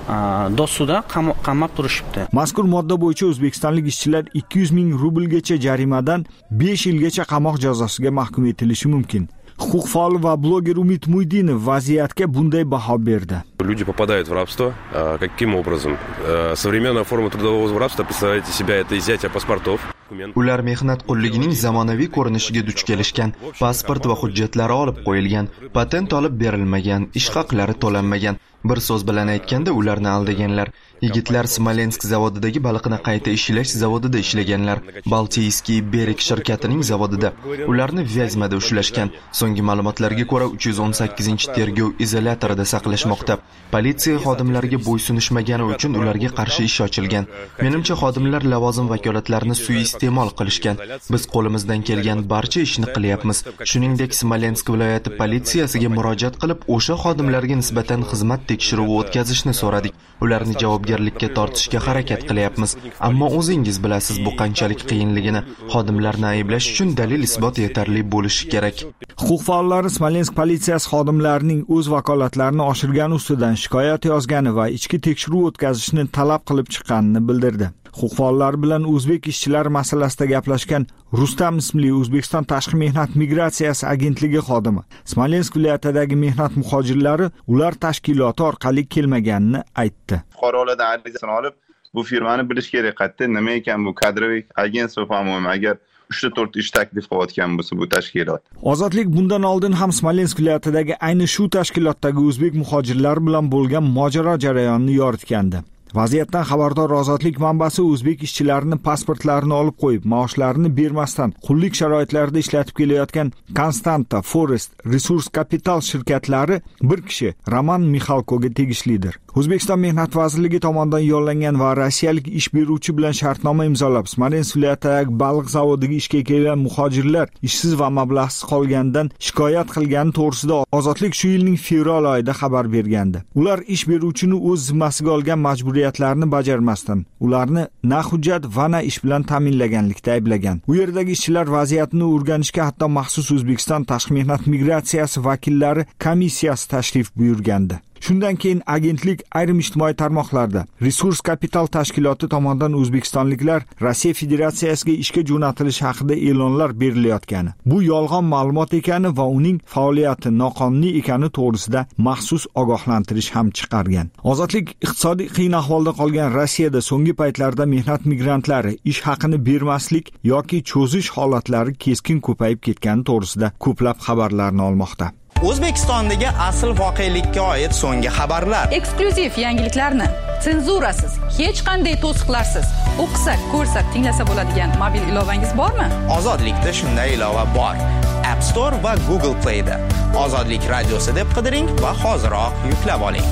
dosuda qamab turishibdi. Mazkur modda bo'yicha o'zbekistonlik ishchilar 200 ming rublgacha jarimadan 5 yilgacha qamoq jazosiga mahkum etilishi mumkin. Huquq faoli va bloger Umid Muydinov vaziyatga bunday baho berdi. Люди попадают в рабство. Каким образом? Современная форма трудового рабства представляет из себя это изъятие паспортов. Ular mehnat qulligining zamonaviy ko'rinishiga duch kelishgan, pasport va hujjatlari olib qo'yilgan, patent olib berilmagan, ish haqlari to'lanmagan. Bir so'z bilan aytganda ularni aldaganlar. Yigitlar Smolensk zavodidagi baliqni qayta ishlash zavodida ishlaganlar. Baltiyskiy Berik shirkatining zavodida. Ularni Vyazmada ushlashgan. So'nggi ma'lumotlarga ko'ra 318-tergov izolyatorida saqlashmoqda. Politsiya xodimlariga bo'ysunishmagani uchun ularga qarshi ish ochilgan. Menimcha xodimlar lavozim vakolatlarini suiiste'mol qilishgan. Biz qo'limizdan kelgan barcha ishni qilyapmiz. Shuningdek, Smolensk viloyati politsiyasiga murojaat qilib, o'sha xodimlarga nisbatan xizmat tekshiruvi o'tkazishni so'radik. Ularni javobgarlikka tortishga harakat qilyapmiz. Ammo o'zingiz bilasiz bu qanchalik qiyinligini. Xodimlarni ayblash uchun dalil isbot yetarli bo'lishi kerak. Huquq faollari Smolensk politsiyasi xodimlarining o'z vakolatlarini oshirgani ustidan shikoyat yozgani va ichki tekshiruv o'tkazishni talab qilib chiqqanini bildirdi. Huquq faollari bilan o'zbek ishchilar masalasida gaplashgan Rustam ismli O'zbekiston Tashqi mehnat migratsiyasi agentligi xodimi Smolensk viloyatidagi mehnat muhojirlari ular tashkiloti orqali kelmaganini aytdi. Fuqarolardan arizasini olib, bu firmani bilish kerak qayerda, nima ekan bu kadroviy agentство, по-моему, agar 3-4 ish taklif qilayotgan bo'lsa bu tashkilot. Ozodlik bundan oldin ham Smolensk viloyatidagi ayni shu tashkilotdagi o'zbek muhojirlar bilan bo'lgan mojaro jarayonini yoritgandi. Vaziyatdan xabardor Ozodlik manbasi o'zbek ishchilarini pasportlarini olib qo'yib, maoshlarini bermasdan qullik sharoitlarida ishlatib kelayotgan Konstanta Forest Resurs Capital shirkatlari bir kishi Roman Mixalkoga tegishlidir. O'zbekiston Mehnat vazirligi tomonidan yo'llangan va rossiyalik ish beruvchi bilan shartnoma imzolab, Smolensk viloyatidagi baliq zavodiga ishga kelgan muhojirlar ishsiz va mablag'siz qolganidan shikoyat qilgani to'g'risida Ozodlik shu yilning fevral oyida xabar bergandi. Ular ish beruvchini o'z zimmasiga olgan majburiyatlarni bajarmasdan, ularni na hujjat va na ish bilan ta'minlaganlikda ayblagan. U yerdagi ishchilar vaziyatni o'rganishga hatto maxsus O'zbekiston Tashqi mehnat migratsiyasi vakillari komissiyasi tashrif buyurgandi. Shundan keyin agentlik ayrim ijtimoiy tarmoqlarda Resurs Capital tashkiloti tomonidan o'zbekistonliklar Rossiya Federatsiyasiga ishga jo'natilishi haqida e'lonlar berilayotgani, bu yolg'on ma'lumot ekani va uning faoliyati noqonuniy ekani to'g'risida maxsus ogohlantirish ham chiqargan. Ozodlik iqtisodiy qiyin ahvolda qolgan Rossiyada so'nggi paytlarda mehnat migrantlari ish haqini bermaslik yoki cho'zish holatlari keskin ko'payib ketgani to'g'risida ko'plab xabarlarni olmoqda. O'zbekistondagi asl voqelikka oid so'nggi xabarlar. Eksklyuziv yangiliklarni senzurasiz, hech qanday to'siqlarsiz o'qisak, ko'rsak, tinglasa bo'ladigan mobil ilovangiz bormi? Ozodlikda shunday ilova bor. App Store va Google Play da. Ozodlik radiosi deb qidiring va hoziroq yuklab oling.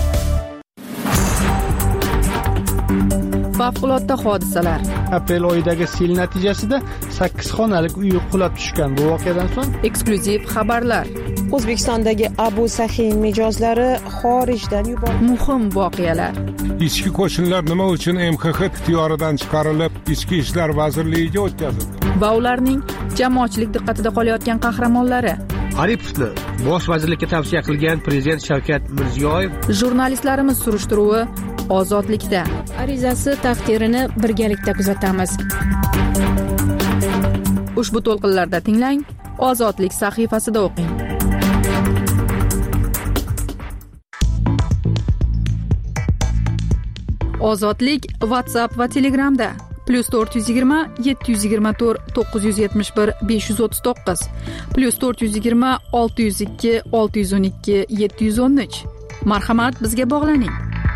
Favqulodda hodisalar. Aprel oyidagi sel natijasida 8 xonalik uy qulab tushgan. Bu voqeadan so'ng eksklyuziv xabarlar. O'zbekistondagi Abu Sahin mijozlari xorijdan yuborildi. Muhim voqealar. Ichki qo'shinlar nima uchun MXX ixtiyoridan chiqarilib, Ichki ishlar vazirligiga o'tkazildi? Va ularning jamoatchilik diqqatida qolayotgan qahramonlari. Aripovni bosh vazirlikka tavsiya qilgan prezident Shavkat Mirziyoyev. Jurnalistlarimiz surishtiruvi Ozodlikda. Arizasi taqdirini birgalikda kuzatamiz. Ushbu to'lqinlarda tinglang, Ozodlik sahifasida o'qing. Ozodlik WhatsApp va Telegramda +420 724 971 539 +420 602 612 713. Marhamat, bizga bog'laning.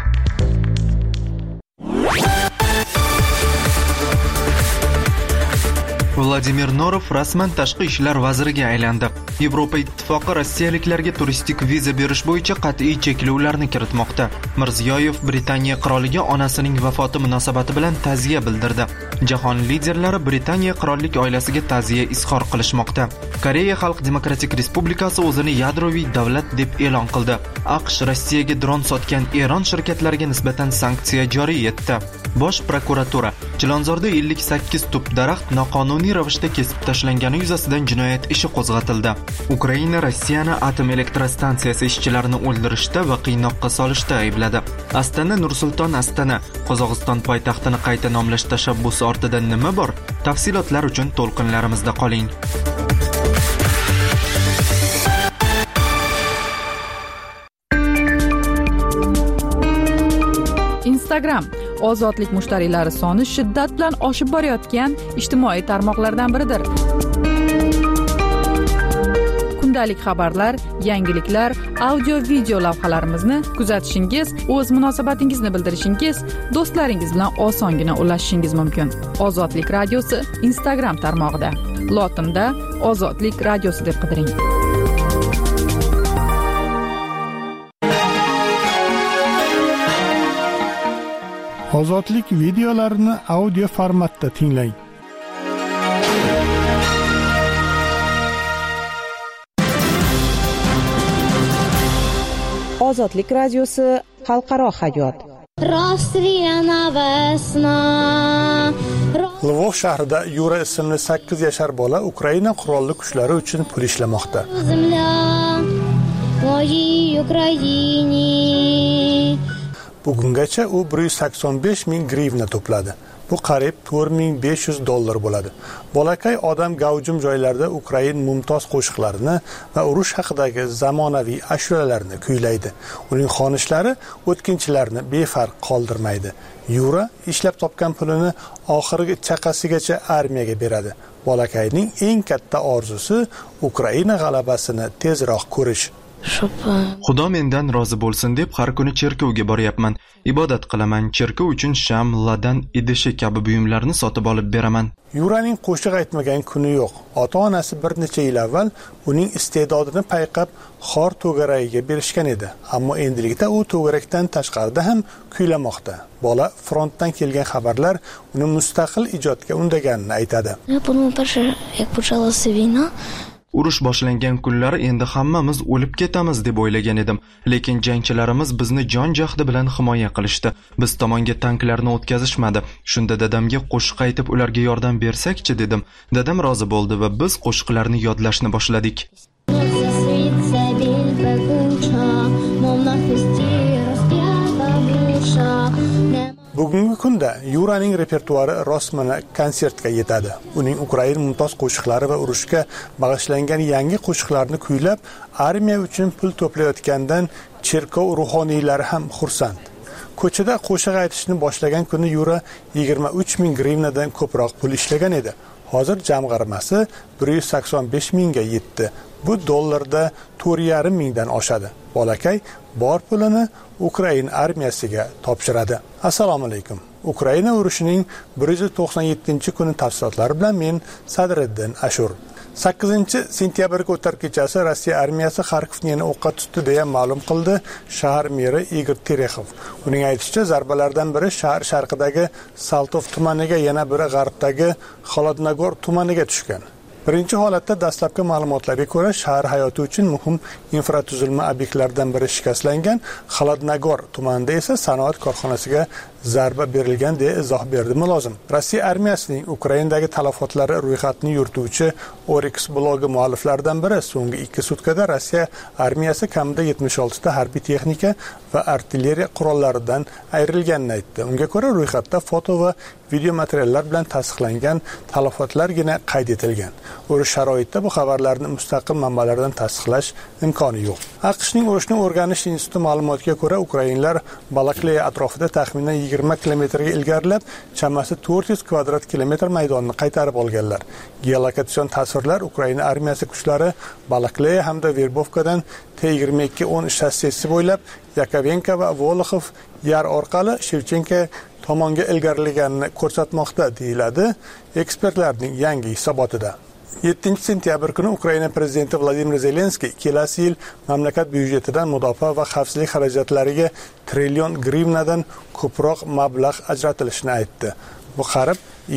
Vladimir Norov rasman tashqi ishlar vaziriga aylandi. Yevropa Ittifoqi rossiyaliklarga turistik viza berish bo'yicha qat'iy cheklovlarni kiritmoqda. Mirziyoyev Britaniya qiroliga onasining vafoti munosabati bilan ta'ziya bildirdi. Jahon liderlari Britaniya qirollik oilasiga ta'ziya izhor qilishmoqda. Koreya Xalq Demokratik Respublikasi o'zini yadroviy davlat deb e'lon qildi. AQSh Rossiyaga dron sotgan Eron shirkatlariga nisbatan sanksiya joriy etdi. Bosh prokuratura Chilonzorda 58 tup daraxt noqonuniy ravishda kesib tashlangani yuzasidan jinoyat ishi qo'zg'atildi. Ukraina Rossiyani atom elektrostansiyasi ishchilarini o'ldirishda va qiynoqqa solishda aybladi. Astana Nursulton Astana Qozog'iston poytaxtini qayta nomlash tashabbusi ortida nima bor? Tafsilotlar uchun to'lqinlarimizda qoling. Instagram ozodlik mushtariylari soni shiddat bilan oshib borayotgan ijtimoiy tarmoqlardan biridir. Kundalik xabarlar, yangiliklar, audio-video lavhalarimizni kuzatishingiz, o'z munosabatingizni bildirishingiz, do'stlaringiz bilan osongina ulashishingiz mumkin. Ozodlik radiosi Instagram tarmog'ida. Lotinda Ozodlik radiosi deb qidiring. Ozodlik videolarini audio formatda tinglang. Ozodlik radiosi xalqaro hayot. Lvov shahrida Yura ismli 8 yashar bola Ukraina qurolli kuchlari uchun pul ishlamoqda. Bugungacha u 185 ming grivna to'pladi. Bu qariyb $4,500 bo'ladi. Bolakay odam gavjum joylarda Ukrain mumtoz qo'shiqlarini va urush haqidagi zamonaviy ashulalarni kuylaydi. Uning xonishlari o'tkinchilarni befarq qoldirmaydi. Yura ishlab topgan pulini oxirgi chaqasigacha armiyaga beradi. Bolakayning eng katta orzusi Ukraina g'alabasini tezroq ko'rish. Xudo mendan rozi bo'lsin deb har kuni cherkovga boryapman. Ibodat qilaman. Cherkov uchun sham, ladan, idishi kabi buyumlarni sotib olib beraman. Yuraning qo'shiq aytmagan kuni yo'q. Ota-onasi bir necha yil avval uning iste'dodini payqab xor to'garagiga berishgan edi. Ammo endilikda u to'garakdan tashqarida ham kuylamoqda. Bola frontdan kelgan xabarlar uni mustaqil ijodga undaganini aytadi. Urush boshlangan kunlar endi hammamiz o'lib ketamiz deb o'ylagan edim, lekin jangchilarimiz bizni jon jahdi bilan himoya qilishdi. Biz tomonga tanklarni o'tkazishmadi. Shunda dadamga qo'shiq aytib ularga yordam bersakchi dedim. Dadam rozi bo'ldi va biz qo'shiqlarni yodlashni boshladik. Bugungi kunda Yuraning repertuari rostmana konsertga yetadi. Uning Ukraina mumtoz qo'shiqlari va urushga bag'ishlangan yangi qo'shiqlarni kuylab, armiya uchun pul to'playotgandan cherkov ruhoniylari ham xursand. Ko'chada qo'shiq aytishni boshlagan kuni Yura 23 ming grivnadan ko'proq pul ishlagan edi. Hozir jamg'armasi 185 mingga yetdi. Bu dollarda 4,5 mingdan oshadi. Bolakay bor pulini Ukraina armiyasiga topshiradi. Assalomu alaykum. Ukraina urushining 197-kuni tafsilotlari bilan men Sadriddin Ashur. 8-sentyabrga o'tar kechasi Rossiya armiyasi Xarkovni yana o'qqa tutdi deya ma'lum qildi shahar meri Igor Terexov. Uning aytishicha, zarbalardan biri shahar sharqidagi Saltov tumaniga, yana biri g'arbdagi Xolodnogor tumaniga tushgan. Birinchi holatda dastlabki ma'lumotlarga ko'ra, shahar hayoti uchun muhim infratuzilma obyektlaridan biri shikastlangan. Xolodnogor tumanida esa sanoat korxonasiga zarba berilgan deya izoh berdi mulozim. Rossiya armiyasining Ukrainadagi talofotlari ro'yxatini yurituvchi Oryx blogi mualliflaridan biri so'nggi 2 sutkada Rossiya armiyasi kamida 76 ta harbiy texnika va artilleriya qurollaridan ayrilganini aytdi. Unga ko'ra ro'yxatda foto va video materiallar bilan tasdiqlangan talafotlargina qayd etilgan. Urush sharoitida bu xabarlarni mustaqil manbalardan tasdiqlash imkoni yo'q. AQShning urushni o'rganish instituti ma'lumotiga ko'ra, ukrainlar Balakleya atrofida taxminan 20 kilometrga ilgarilab, chamasi 400 kvadrat kilometr maydonni qaytarib olganlar. Geolokatsion tasvirlar Ukraina armiyasi kuchlari Balakleya hamda Verbovkadan T-22-10 shassisi bo'ylab Yakovenko va Voloxov yar orqali Shevchenko tomonga ilgarilaganini ko'rsatmoqda, deyiladi ekspertlarning yangi hisobotida. 7 sentyabr kuni Ukraina prezidenti Vladimir Zelenskiy kelasi yil mamlakat byudjetidan mudofaa va xavfsizlik xarajatlariga trillion grivnadan ko'proq mablag' ajratilishini aytdi. Bu qarib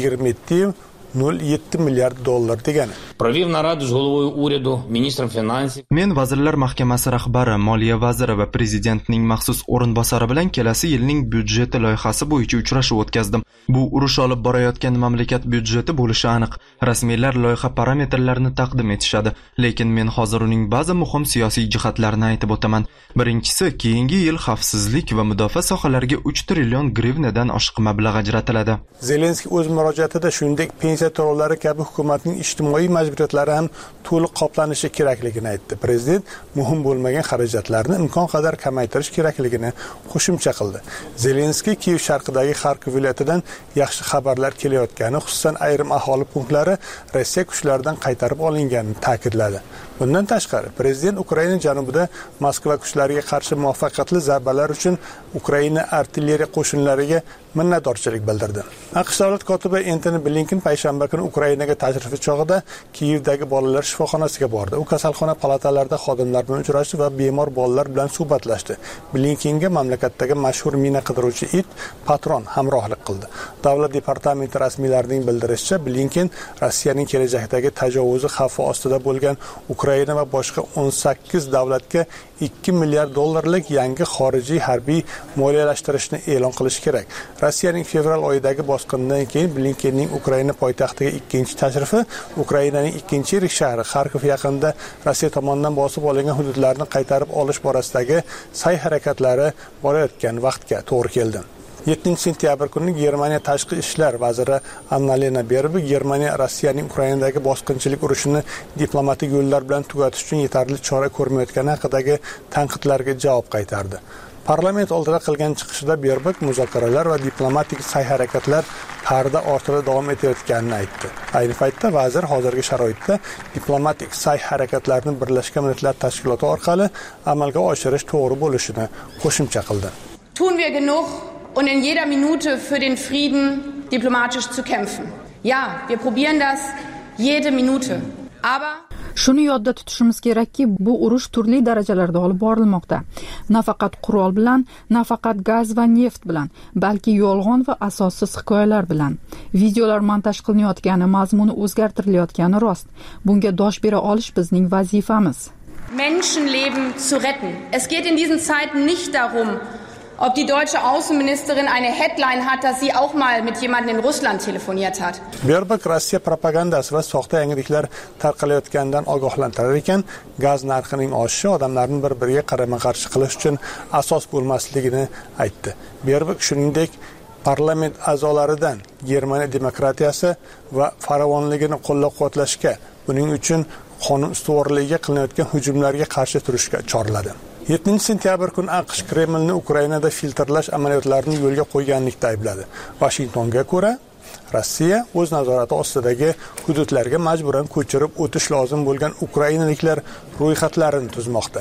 27,07 milliard dollar degani. Провів нараду з головою уряду, міністром фінансів. Men vazirlar mahkamasi rahbari, moliya vaziri va prezidentning maxsus o'rinbosari bilan kelasi yilning byudjeti loyihasi bo'yicha uchrashuv o'tkazdim. Bu urush olib borayotgan mamlakat byudjeti bo'lishi aniq. Rasmiylar loyiha parametrlarini taqdim etishadi, lekin men hozir uning ba'zi muhim siyosiy jihatlarini aytib o'taman. Birinchisi, keyingi yil xavfsizlik va mudofaa sohalariga 3 trillion grivnadan oshiq mablag' ajratiladi. Zelenskiy o'z murojaatida shuningdek pensiya to'lovlari kabi hukumatning ijtimoiy majburiyatlari ham to'liq qoplanishi kerakligini aytdi. Prezident muhim bo'lmagan xarajatlarni imkon qadar kamaytirish kerakligini qo'shimcha qildi. Zelenskiy Kiyev sharqidagi Xarkov viloyatidan yaxshi xabarlar kelayotgani, xususan ayrim aholi punktlari Rossiya kuchlaridan qaytarib olinganini ta'kidladi. Bundan tashqari, prezident Ukraina janubida Moskva kuchlariga qarshi muvaffaqiyatli zarbalar uchun Ukraina artilleriya qo'shinlariga minnatdorchilik bildirdi. AQSh davlat kotibi Antony Blinken payshanba kuni Ukrainaga tashrifi chog'ida Kiyevdagi bolalar shifoxonasiga bordi. U kasalxona palatalarida xodimlar bilan uchrashdi va bemor bolalar bilan suhbatlashdi. Blinkenga mamlakatdagi mashhur mina qidiruvchi it Patron hamrohlik qildi. Davlat departamenti rasmiylarining bildirishicha, Blinken Rossiyaning kelajakdagi tajovuzi xavfi ostida bo'lgan Ukraina va boshqa 18 davlatga 2 milliard dollarlik yangi xorijiy harbiy moliyalashtirishni e'lon qilish kerak. Rossiyaning fevral oyidagi bosqinidan keyin Blinkenning Ukraina poytaxtiga ikkinchi tashrifi Ukrainaning ikkinchi yirik shahri Xarkov yaqinida Rossiya tomonidan bosib olingan hududlarni qaytarib olish borasidagi sa'y harakatlari borayotgan vaqtga to'g'ri keldi. 7 sentyabr kuni Germaniya tashqi ishlar vaziri Annalena Baerbock Germaniya Rossiyaning Ukrainadagi bosqinchilik urushini diplomatik yo'llar bilan tugatish uchun yetarli chora ko'rmayotgani haqidagi tanqidlarga javob qaytardi. Parlament oldida qilgan chiqishida Baerbock muzokaralar va diplomatik sa'y-harakatlar parda ortida davom etayotganini aytdi. Ayni paytda vazir hozirgi sharoitda diplomatik sa'y-harakatlarni Birlashgan Millatlar Tashkiloti orqali amalga oshirish to'g'ri bo'lishini qo'shimcha qildi. Tun wir genug und in jeder Minute für den Frieden diplomatisch zu kämpfen. Ja, wir probieren das jede Minute. Aber Shuni yodda tutishimiz kerakki, bu urush turli darajalarda olib borilmoqda. Nafaqat qurol bilan, nafaqat gaz va neft bilan, balki yolg'on va asossiz hikoyalar bilan. Videolar montaj qilinayotgani, mazmuni o'zgartirilayotgani rost. Bunga dosh bera olish bizning vazifamiz. Menschenleben zu retten. Es geht in diesen Zeiten nicht darum, ob die deutsche Außenministerin eine Headline hat, dass sie auch mal mit jemandem in Russland telefoniert hat. Baerbock Rossiya propagandasi va soxta yangiliklar tarqalayotganidan ogohlantirar ekan, gaz narxining oshishi odamlarni bir-biriga qarama-qarshi qilish uchun asos bo'lmasligini aytdi. Baerbock shuningdek parlament a'zolaridan Germaniya demokratiyasi va farovonligini qo'llab-quvvatlashga, buning uchun qonun ustuvorligiga qilinayotgan hujumlarga qarshi turishga chorladi. 7 sentyabr kuni AQSh Kremlni Ukrainada filtrlash amaliyotlarini yo'lga qo'yganlikda aybladi. Washingtonga ko'ra, Rossiya o'z nazorati ostidagi hududlarga majburan ko'chirib o'tish lozim bo'lgan ukrainaliklar ro'yxatlarini tuzmoqda.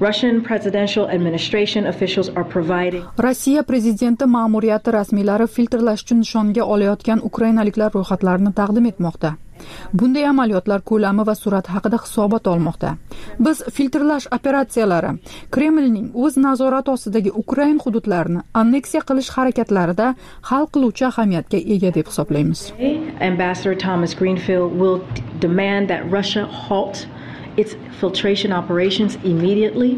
Rossiya prezidenti ma'muriyati rasmiylari filtrlash uchun nishonga olayotgan ukrainaliklar ro'yxatlarini taqdim etmoqda. Bunday amaliyotlar ko'lami va sur'ati haqida hisobot olmoqda. Biz filtrlash operatsiyalari Kremlning o'z nazorati ostidagi Ukrain hududlarini anneksiya qilish harakatlarida hal qiluvchi ahamiyatga ega deb hisoblaymiz. Ambassador Thomas Greenfield will demand that Russia halt its filtration operations immediately.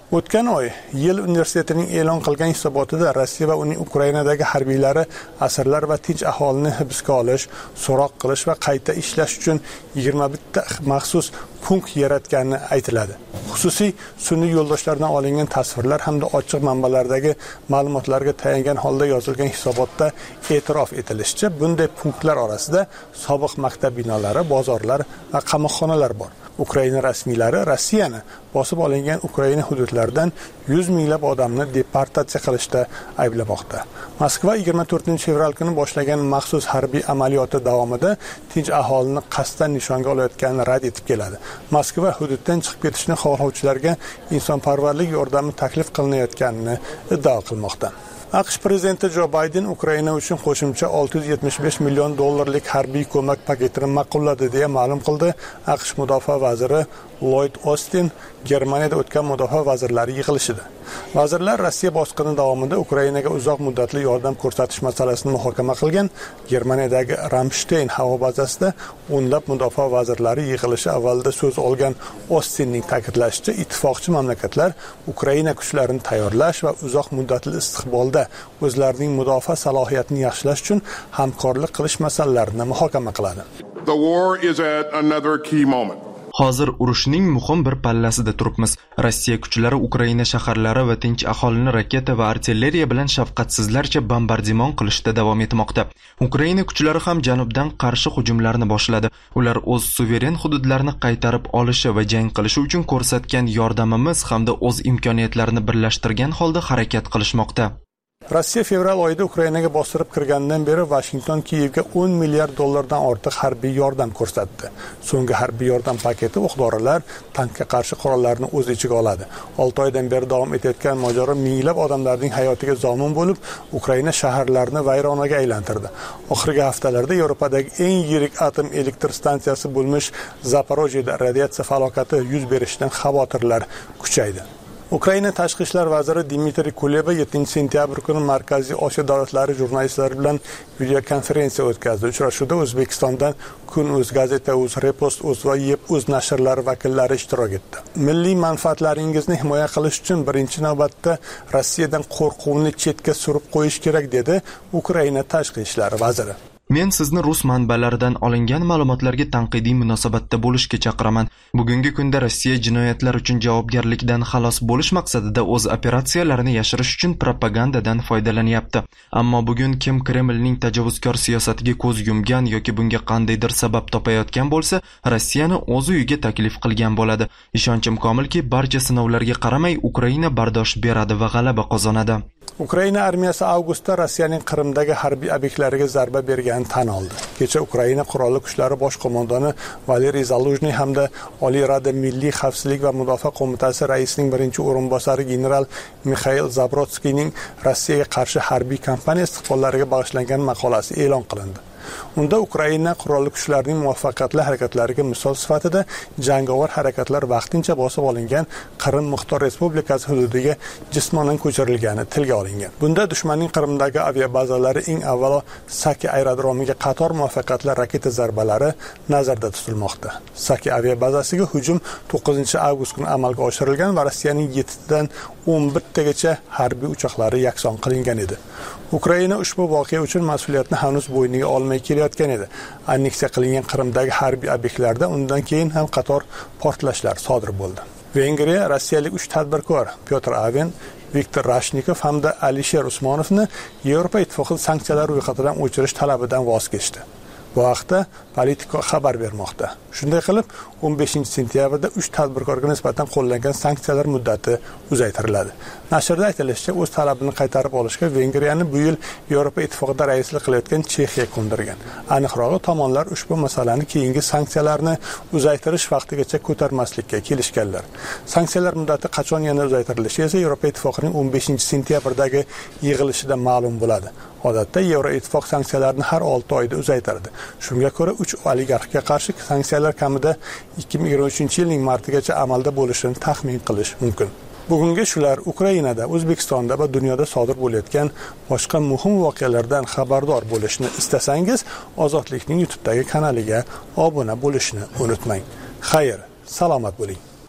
O'tgan oy Yale universitetining e'lon qilgan hisobotida Rossiya va uning Ukrainadagi harbiylari asirlar va tinch aholini hibsga olish, so'roq qilish va qayta ishlash uchun 21 ta maxsus punkt yaratgani aytiladi. Xususiy sun'iy yo'ldoshlardan olingan tasvirlar hamda ochiq manbalardagi ma'lumotlarga tayangan holda yozilgan hisobotda e'tirof etilishicha, bunday punktlar orasida sobiq maktab binolari, bozorlar va qamoqxonalar bor. Ukraina rasmiylari Rossiyani bosib olingan Ukraina hududlaridan 100 minglab odamni deportatsiya qilishda ayblamoqda. Moskva 24-fevral kuni boshlagan maxsus harbiy amaliyoti davomida tinch aholini qasddan nishonga olayotganini rad etib keladi. Moskva hududdan chiqib ketishni xohlovchilarga insonparvarlik yordami taklif qilinayotganini iddao qilmoqda. AQSh prezidenti Jo Bayden Ukraina uchun qo'shimcha $675 million harbiy ko'mak paketini ma'qulladi deya ma'lum qildi. AQSh mudofaa vaziri Lloyd Austin Germaniyada o'tgan mudofaa vazirlari yig'ilishida. Vazirlar Rossiya bosqini davomida Ukrainaga uzoq muddatli yordam ko'rsatish masalasini muhokama qilgan. Germaniyadagi Ramstein havo bazasida o'nlab mudofaa vazirlari yig'ilishi avvalida so'z olgan Austinning ta'kidlashicha, ittifoqchi mamlakatlar Ukraina kuchlarini tayyorlash va uzoq muddatli istiqbolda o'zlarining mudofaa salohiyatini yaxshilash uchun hamkorlik qilish masalalarini muhokama qiladi. The war is at another key moment. Hozir urushning muhim bir pallasida turibmiz. Rossiya kuchlari Ukraina shaharlari va tinch aholini raketa va artilleriya bilan shafqatsizlarcha bombardimon qilishda davom etmoqda. Ukraina kuchlari ham janubdan qarshi hujumlarni boshladi. Ular o'z suveren hududlarini qaytarib olishi va jang qilishi uchun ko'rsatgan yordamimiz hamda o'z imkoniyatlarini birlashtirgan holda harakat qilishmoqda. Rossiya fevral oyida Ukrainaga bostirib kirgandan beri Washington Kiyevga $10 milliard ortiq harbiy yordam ko'rsatdi. So'nggi harbiy yordam paketi o'q-dorilar, tankga qarshi qurollarni o'z ichiga oladi. 6 oydan beri davom etayotgan mojaro minglab odamlarning hayotiga zomin bo'lib, Ukraina shaharlarini vayronaga aylantirdi. Oxirgi haftalarda Yevropadagi eng yirik atom elektr stansiyasi bo'lmish Zaporojyeda radiatsiya falokati yuz berishidan xavotirlar kuchaydi. Ukraina tashqi ishlar vaziri Dmitriy Kuleba 7-sentyabr kuni Markaziy Osiyo davlatlari jurnalistlari bilan videokonferensiya o'tkazdi. Uchrashuvda O'zbekistondan Kun.uz gazeta, Uz Repost, Uz va Yeb.uz nashrlari vakillari ishtirok etdi. Milliy manfaatlaringizni himoya qilish uchun birinchi navbatda Rossiyadan qo'rquvni chetga surib qo'yish kerak dedi Ukraina tashqi ishlar vaziri. Men sizni rus manbalaridan olingan ma'lumotlarga tanqidiy munosabatda bo'lishga chaqiraman. Bugungi kunda Rossiya jinoyatlar uchun javobgarlikdan xalos bo'lish maqsadida o'z operatsiyalarini yashirish uchun propagandadan foydalanyapti. Ammo bugun kim Kremlning tajovuzkor siyosatiga ko'z yumgan yoki bunga qandaydir sabab topayotgan bo'lsa, Rossiyani o'z uyiga taklif qilgan bo'ladi. Ishonchim komilki, barcha sinovlarga qaramay Ukraina bardosh beradi va g'alaba qozonadi. Ukraina armiyasi avgustda Rossiyaning Qrimdagi harbiy obyektlariga zarba berganini tan oldi. Kecha Ukraina qurolli kuchlari bosh qo'mondoni Valeriy Zaluzhniy hamda Oliy Rada Milliy xavfsizlik va mudofaa qo'mitasi raisining birinchi o'rinbosari general Mikhail Zabrodskiyning Rossiyaga qarshi harbiy kampaniya istiqbollariga bag'ishlangan maqolasi e'lon qilindi. Unda Ukraina qurolli kuchlarining muvaffaqiyatli harakatlariga misol sifatida jangovar harakatlar vaqtincha bosib olingan Qrim Muxtor Respublikasi hududiga jismonan ko'chirilgani tilga olingan. Bunda dushmanning Qrimdagi aviabazalari eng avvalo Saki aerodromiga qator muvaffaqiyatli raketa zarbalari nazarda tutilmoqda. Saki aviabazasiga hujum 9-avgust kuni amalga oshirilgan va Rossiyaning 7dan 11gacha harbiy uchoqlari yakson qilingan edi. Ukraina ushbu voqea uchun mas'uliyatni hanuz bo'yniga olmay kelayotgan edi. Anneksiya qilingan Qrimdagi harbiy obyektlarda undan keyin ham qator portlashlar sodir bo'ldi. Vengriya rossiyalik 3 tadbirkor Pyotr Aven, Viktor Rashnikov hamda Alisher Usmonovni Yevropa ittifoqi sanksiyalar ro'yxatidan o'chirish talabidan voz kechdi. Bu haqda Politico xabar bermoqda. Shunday qilib, 15-sentyabrda 3 tadbirkorga nisbatan qo'llangan sanksiyalar muddati uzaytiriladi. Nashrda aytilishicha, o'z talabini qaytarib olishga Vengriyani bu yil Yevropa ittifoqida raislik qilayotgan Chexiya ko'ndirgan. Aniqrog'i, tomonlar ushbu masalani keyingi sanksiyalarni uzaytirish vaqtigacha ko'tarmaslikka kelishganlar. Sanksiyalar muddati qachon yana uzaytirilishi esa Yevropa ittifoqining 15-sentyabrdagi yig'ilishida ma'lum bo'ladi. Odatda Yevroittifoq sanksiyalarni har 6 oyda uzaytiradi. Shunga ko'ra 3 oligarxga qarshi sanksiyalar kamida 2023-yilning martigacha amalda bo'lishini taxmin qilish mumkin. Bugungi shular. Ukrainada, O'zbekistonda va dunyoda sodir bo'layotgan boshqa muhim voqealardan xabardor bo'lishni istasangiz, Ozodlikning YouTube'dagi kanaliga obuna bo'lishni unutmang. Xayr, salomat bo'ling.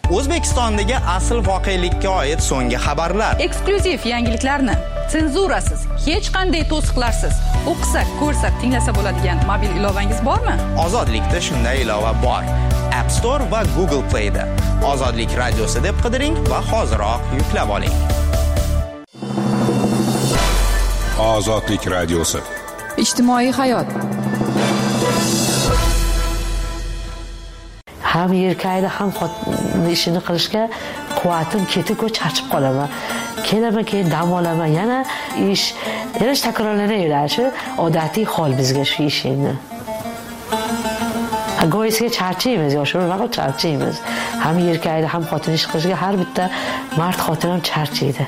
O'zbekistondagi asl voqelikka oid so'nggi xabarlar. Eksklyuziv yangiliklarni senzurasiz, hech qanday to'siqlarsiz o'qisak, ko'rsak, tinglasa bo'ladigan mobil ilovangiz bormi? Ozodlikda shunday ilova bor. App Store va Google Play da Ozodlik radiosi deb qidiring va hoziroq yuklab oling. Ozodlik radiosi. Ijtimoiy hayot. Ham erkaklar ham xotin ishini qilishga quvvatim ketib charchib qolaman. Kelaman, keyin dam olaman, yana takrorlanaveradi. Odatiy hol bizga shu ishingni. Go'yisiga charchaymiz, yoshlar charchaymiz. Ham erkaklar ham xotin ish qilishga har bitta mard xotin ham charchaydi.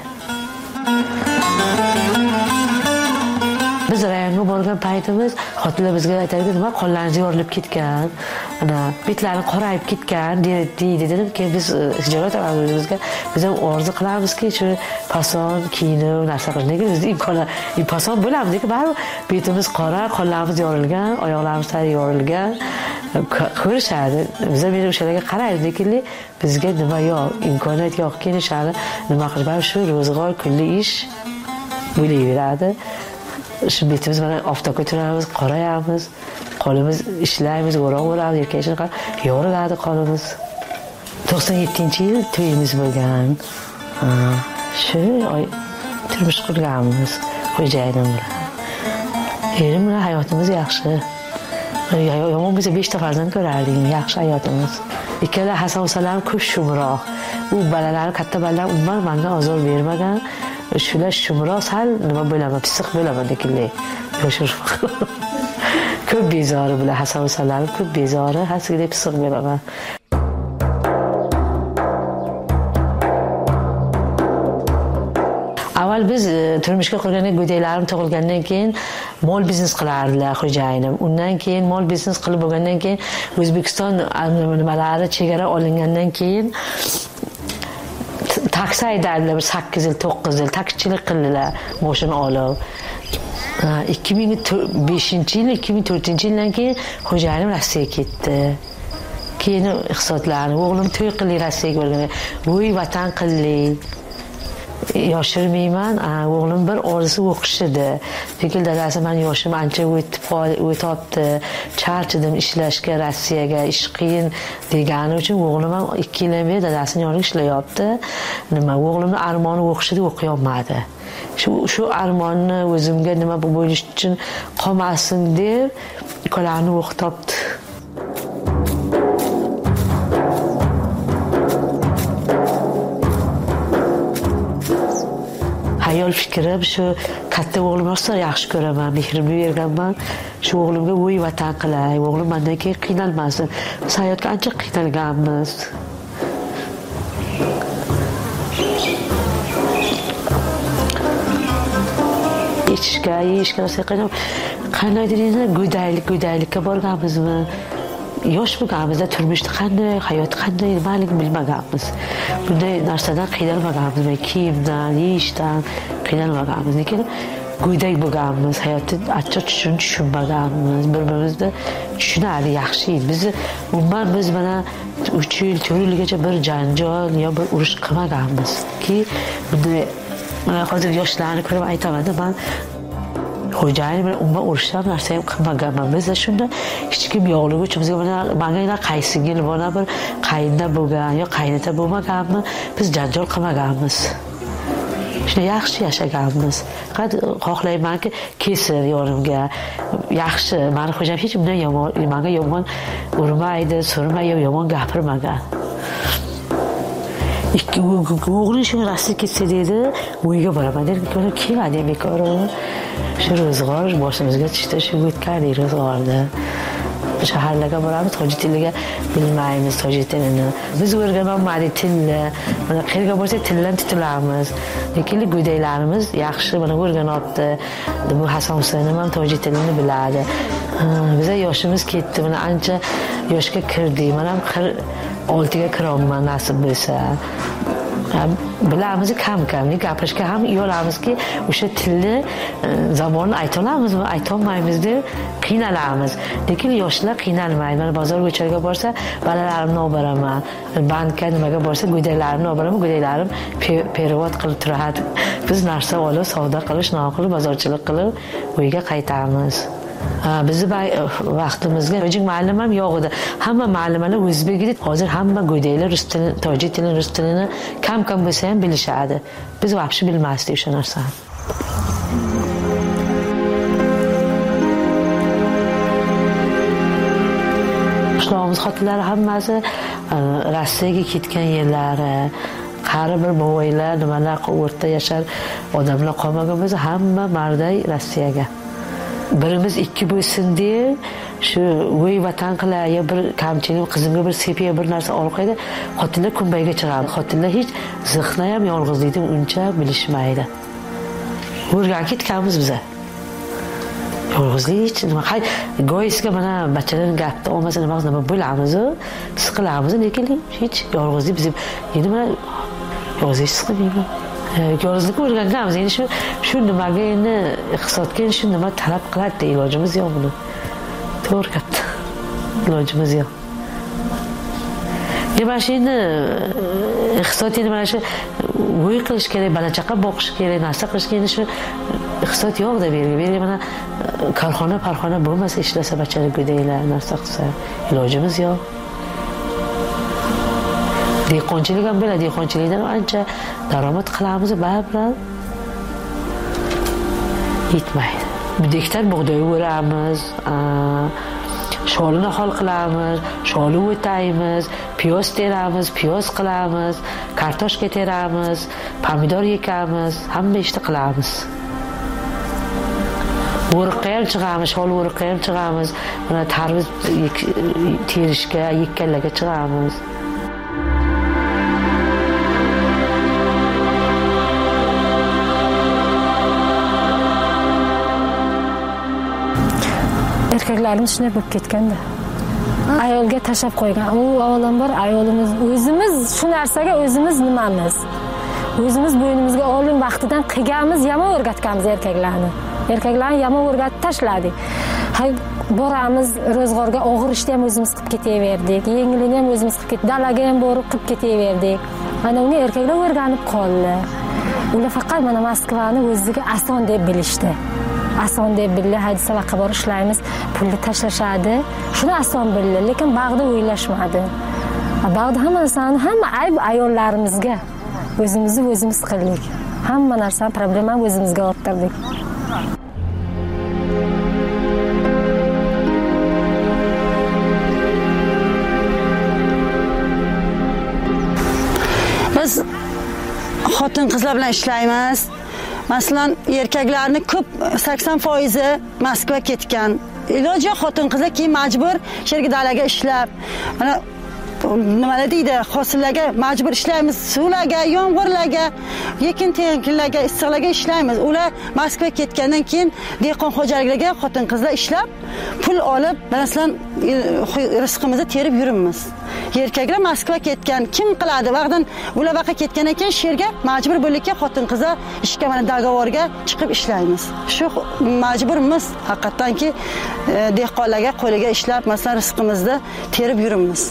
Biz rayonga borgan paytimiz xotinlar bizga aytadi, nima qonlaringiz yorilib ketgan, ana betlaring qorayib ketgan deydi dedim. Keyin biz tijorat amaliyotimizga biz ham orzu qilamizki, shu fason kiyinib narsa qilish. Nega bizda imkon bo'ladi, lekin baribir betimiz qora, qonlarimiz yorilgan, oyoqlarimiz yorilgan ko'rishadi. Biz ham o'shalarga qaraymiz, lekin bizga nima yo'q, imkoniyat yo'q. Keyin o'shani nima qilish, baribir shu ro'zg'or kunli ish bo'laveradi. Shu betimiz mana oftobga turamiz, qorayamiz, qo'limiz ishlaymiz, o'roq bo'lamiz, erkaklar qilib yoriladi qo'limiz. 97-yil to'yimiz bo'lgan. Shu oy turmush qurganmiz xo'jayinim bilan. Erim bilan hayotimiz yaxshi. Yomon bo'lsa 5 ta farzand ko'rardik, yaxshi hayotimiz. Ikkala Hasan Salam ko'p shumroq. U balalar, katta balalar umuman menga ozor bermagan. Shular shumroq, sal nima bo'laman, pisiq bo'laman lekinlar. Yoshur. Ko'p bezori bilan Hasan Salam ko'p bezori, hasigida pisiq bo'laman. Avval biz turmushga qurganda go'daylarim tug'ilgandan keyin mol biznes qilardilar xo'jayinim. Undan keyin mol biznes qilib bo'lgandan keyin O'zbekiston nimalari chegara olingandan keyin taksi haydadilar, 8 yil, 9 yil taksichilik qildilar, mashina olib. 2005-yil, 2004-yildan keyin xo'jayinim Rossiyaga ketdi. Keyin iqtisodlarni o'g'lim to'y qildi Rossiyaga borganda. Voy vatan qildi. Yoshirmayman, o'g'lim bir orzusi o'qish edi. Lekin dadasi men yoshim ancha o'tibdi, charchadim ishlashga, Rossiyaga ish qiyin degani uchun o'g'lim ham 2 yildan beri dadasining yonida ishlayapti. Nima, o'g'limning armoni o'qish edi, o'qiy olmadi. Shu armonni o'zimga nima bo'lish uchun qolmasin deb ukalarni o'qitibdi. Ayol fikrim shu katta o'g'lim bo'lsa yaxshi ko'raman, mehrimni berganman. Shu o'g'limga voy vatan qilay, o'g'lim mendan keyin qiynalmasin. Biz hayotga ancha qiynalganmiz. Ichishga, yeyishga qandaydir go'daylikka borganmizmi? Yosh bo'lganimizda turmushda qanday, hayot qanday nimaligini bilmaganmiz. Bunday narsadan qiynalmaganmiz, kiyimdan, yeyishdan qiynalmaganmiz. Lekin go'dak bo'lganmiz, hayotni achchiq tushunmaganmiz, bir-birimizni tushunardik, yaxshi edi. Umuman biz mana 3 yil, 4 yilgacha bir janjal yo bir urush qilmaganmiz. Ki bunday hozir yoshlarni ko'rib aytaman-da, men xo'jayinim bilan umuman urushlar narsa ham qilmaganman. Biz shunda hech kim yo'qligi uchun bizga menga qaysi singil bona bir qaynda bo'lgan yo qaynota bo'lmaganmi, biz janjal qilmaganmiz. Shunday yaxshi yashaganmiz. Faqat xohlaymanki, kelsin yonimga. Yaxshi, meni xo'jayim hech bunday menga yomon urmaydi, surmaydi, yomon gapirmagan. O'g'lim shu Rossiyaga ketsa dedi, uyga boraman dedi. Keladi bekor. Shu ro'zg'or boshimizga tushdi, shu o'tgandik ro'zg'orda. Shaharlarga boramiz, tojik tiliga bilmaymiz, tojik tilini. Biz o'rganolmadik tilni. Mana qayerga borsak tildan tutilamiz. Lekin go'daylarimiz yaxshi mana o'rganibdi. Bu Hasan Husaynam ham tojik tilini biladi. Biz yoshimiz ketdi, mana ancha yoshga kirdik. Men ham 6 ga kiraman nasib bo'lsa. bilamiz kam gapirishga ham yo'lamizki o'sha tilni zabonni aytolamizmi aytolmaymiz deb qiynalamiz. Lekin yoshlar qiynalmaydi. Mana bozor ko'chalarga borsa bolalarimni olib boraman, bankka nimaga borsa go'daklarimni olib boraman, go'daklarim perevod qilib turadi. Biz narsa olib savdo qilib shunaqa qilib bozorchilik qilib uyga qaytamiz. Bizni vaqtimizga o'zing ma'lum ham yo'q edi. Hamma ma'lumalar o'zbek edi. Hozir hamma go'daylar rus tilini, tojik tilini, rus tilini kam bo'lsa ham bilishadi. Biz vaqti bilmasdik o'sha narsani. Qishloqimiz xotinlari hammasi Rossiyaga ketgan yerlari, qari bir boboylar, nimalar o'rta yashar odamlar qolmagan bo'lsa, hamma marday Rossiyaga. Birimiz ikki bo'lsin deb shu voy vatan qilay yo bir kamchilik qizimga bir sepiya bir narsa olib qo'ydi, xotinlar kunbayga chiqadi. Xotinlar hech zihna ham yolg'izlikni uncha bilishmaydi. O'rganib ketganmiz biz. Yolg'izlik hech nima go'yisga mana bachalarning gapni olmasa nima bo'lamiz, siqilamiz, lekin hech yolg'izlik biz endi mana yolg'izlik siqilmaydi. Yolg'izlikni o'rganganmiz. Endi shu nimaga endi iqtisodga shu nima talab qiladi, ilojimiz yo'q buni. To'g'ri katta. Ilojimiz yo'q. Nima shuni iqtisodni mana shu voy qilish kerak, balachaqa boqish kerak, narsa qilish kerak, shu iqtisod yo'q deb bergan. Mana korxona bo'lmasa ishlasa bachalik go'daylar narsa qilsa ilojimiz yo'q. Dehqonchilik ham bo'ladi, dehqonchilikdan ancha daromad qilamiz, baribir yetmaydi. Budekdan bug'doy o'ramiz, sholini hol qilamiz, sholi o'taymiz, piyoz teramiz, piyoz qilamiz, kartoshka teramiz, pomidor ekamiz, hamma ishni qilamiz. O'riqqa ham chiqamiz, shol o'riqqa ham chiqamiz, mana tarvuz terishga, yekkanlarga chiqamiz. Erkaklarimiz shunday bo'lib ketganda ayolga tashab qo'ygan. U avvalambor ayolimiz o'zimiz shu narsaga o'zimiz nimamiz? O'zimiz bo'ynimizga olim vaqtidan qilganmiz, yomon o'rgatganmiz erkaklarni. Erkaklarni yomon o'rgatib tashladik. Boramiz ro'zg'orga, og'ir ishni ham o'zimiz qilib ketaverdik, yengilini ham o'zimiz qilib ketdik, dalaga ham borib qilib ketaverdik. Mana uni erkaklar o'rganib qoldi. Ular faqat mana Moskvani o'ziga oson deb bilishdi. Oson deb bildi, haydi savaqa bor ishlaymiz, pulni tashlashadi. Shuni oson bildi, lekin bag'da o'ylashmadi. Bag'da hamma narsani, hamma ayb ayollarimizga o'zimizni o'zimiz qildik. Hamma narsani problemani o'zimizga orttirdik. Biz xotin qizlar bilan ishlaymiz. Masalan, erkaklarning ko'p 80% Moskva ketgan. Iloji yo'q, xotin qizlar keyin majbur sherga dalaga ishlab, mana nimalar deydi, hosillarga majbur ishlaymiz, suvlarga, yomg'irlarga, ekin-tekinlarga, issiqlarga ishlaymiz. Ular Moskva ketgandan keyin dehqon xo'jaliklarga xotin qizlar ishlab, pul olib, masalan, rizqimizni terib yuribmiz. Erkaklar Moskva ketgan, kim qiladi? Vaqtdan ular vaqa ketgandan keyin sherga majbur bo'ldikki, xotin qizlar ishga mana dogovorga chiqib ishlaymiz. Shu majburmiz haqiqatanki dehqonlarga qo'liga ishlab, masalan, rizqimizni terib yuribmiz.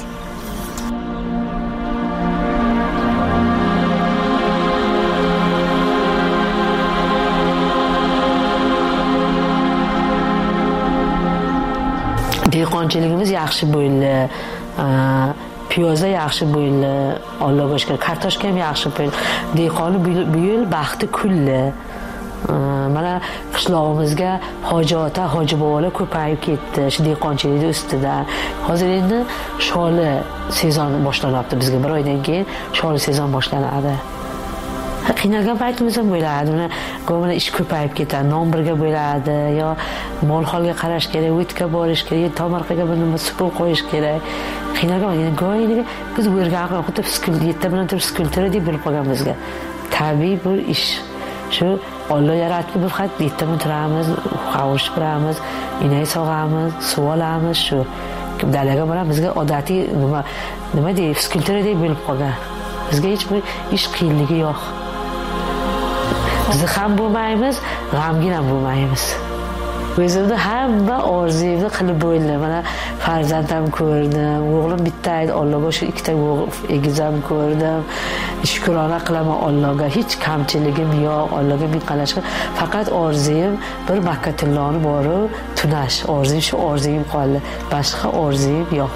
Dehqonchiligimiz yaxshi bo'ldi. Piyoza yaxshi bo'ldi. Allohga shukr. Kartoshka ham yaxshi bo'ldi. Dehqonni bu yil baxti kulli. Mana qishlog'imizga hoji ota, hoji bobolar ko'payib ketdi. Shu dehqonchilik ustidan. Hozir endi sholi sezon boshlanadi bizga. Bir oydan keyin sholi sezon boshlanadi. Qiynalgan paytimiz ham bo'ladi. Mana ish ko'payib ketadi. Non birga bo'ladi yo mol holga qarash kerak, o'tga borish kerak, tomarqaga bir nima supur qo'yish kerak. Qiynalgan, ya'ni go'yiniga biz o'rganib, xuddi yetta bilan turib skulptura deb bilib qolgan bizga. Tabiiy bir ish. Shu Alloh yaratdi, biz faqat yetta bilan turamiz, qavurishib turamiz, inak sog'amiz, suv olamiz, shu dalaga boramiz. Bizga odatiy nima deydi, skulptura deb bilib qolgan. bizga hech bir ish qiyinligi yo'q. Biz ham bo'lmaymiz, g'amgin ham bo'lmaymiz. O'zimni hamma orzuyimni qilib bo'ldim. Mana farzandam ko'rdim, o'g'lim bitta edi, Allohga shu ikkita egizam ko'rdim. Shukrona qilaman Allohga. Hech kamchiligim yo'q, Allohga ming qalashqa. Faqat orzuyim bir Makkatilloni borib tunash. Orzuyim shu orzuyim qoldi. Boshqa orzuyim yo'q.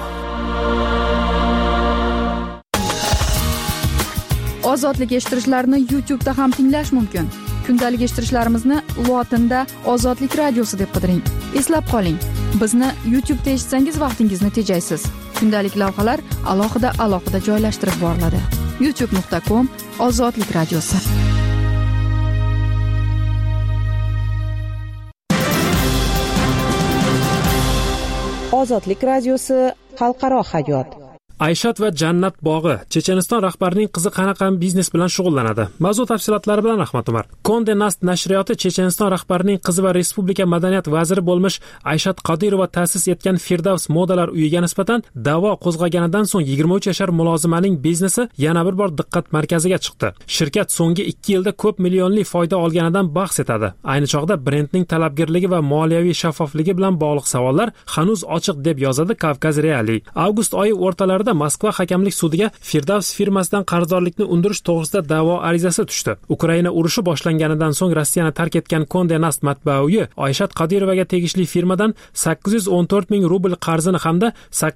Ozodlik eshittirishlarni YouTube'da ham tinglash mumkin. Kundalik eshittirishlarimizni lotinda Ozodlik radiosi deb qidiring. Eslab qoling, bizni YouTube'da eshitsangiz vaqtingizni tejaysiz. Kundalik lavhalar alohida joylashtirib boriladi. youtube.com/Ozodlik radiosi. Ozodlik radiosi xalqaro hayot. Ayshat va Jannat bog'i. Checheniston rahbarining qizi qanaqa biznes bilan shug'ullanadi? Mavzu tafsilotlari bilan Rahmat Umar. Konde Nast nashriyoti Checheniston rahbarining qizi va respublika madaniyat vaziri bo'lmish Ayshat Qodirova ta'sis etgan Firdavs modalar uyiga nisbatan da'vo qo'zg'aganidan so'ng 23 yashar mulozimaning biznesi yana bir bor diqqat markaziga chiqdi. Shirkat so'nggi 2 yilda ko'p millionli foyda olganidan bahs etadi. Ayni chog'da brendning talabgirligi va moliyaviy shaffofligi bilan bog'liq savollar hanuz ochiq deb yozadi Kavkaz Reali. Avgust oyi o'rtalarida Moskva hakamlik sudiga Firdavs firmasidan qarzdorlikni undirish to'g'risida da'vo arizasi tushdi. Ukraina urushi boshlanganidan so'ng Rossiyani tark etgan Konde Nast matbaa uyi Ayshat Qodirovaga tegishli firmadan 814 ming rubl qarzini hamda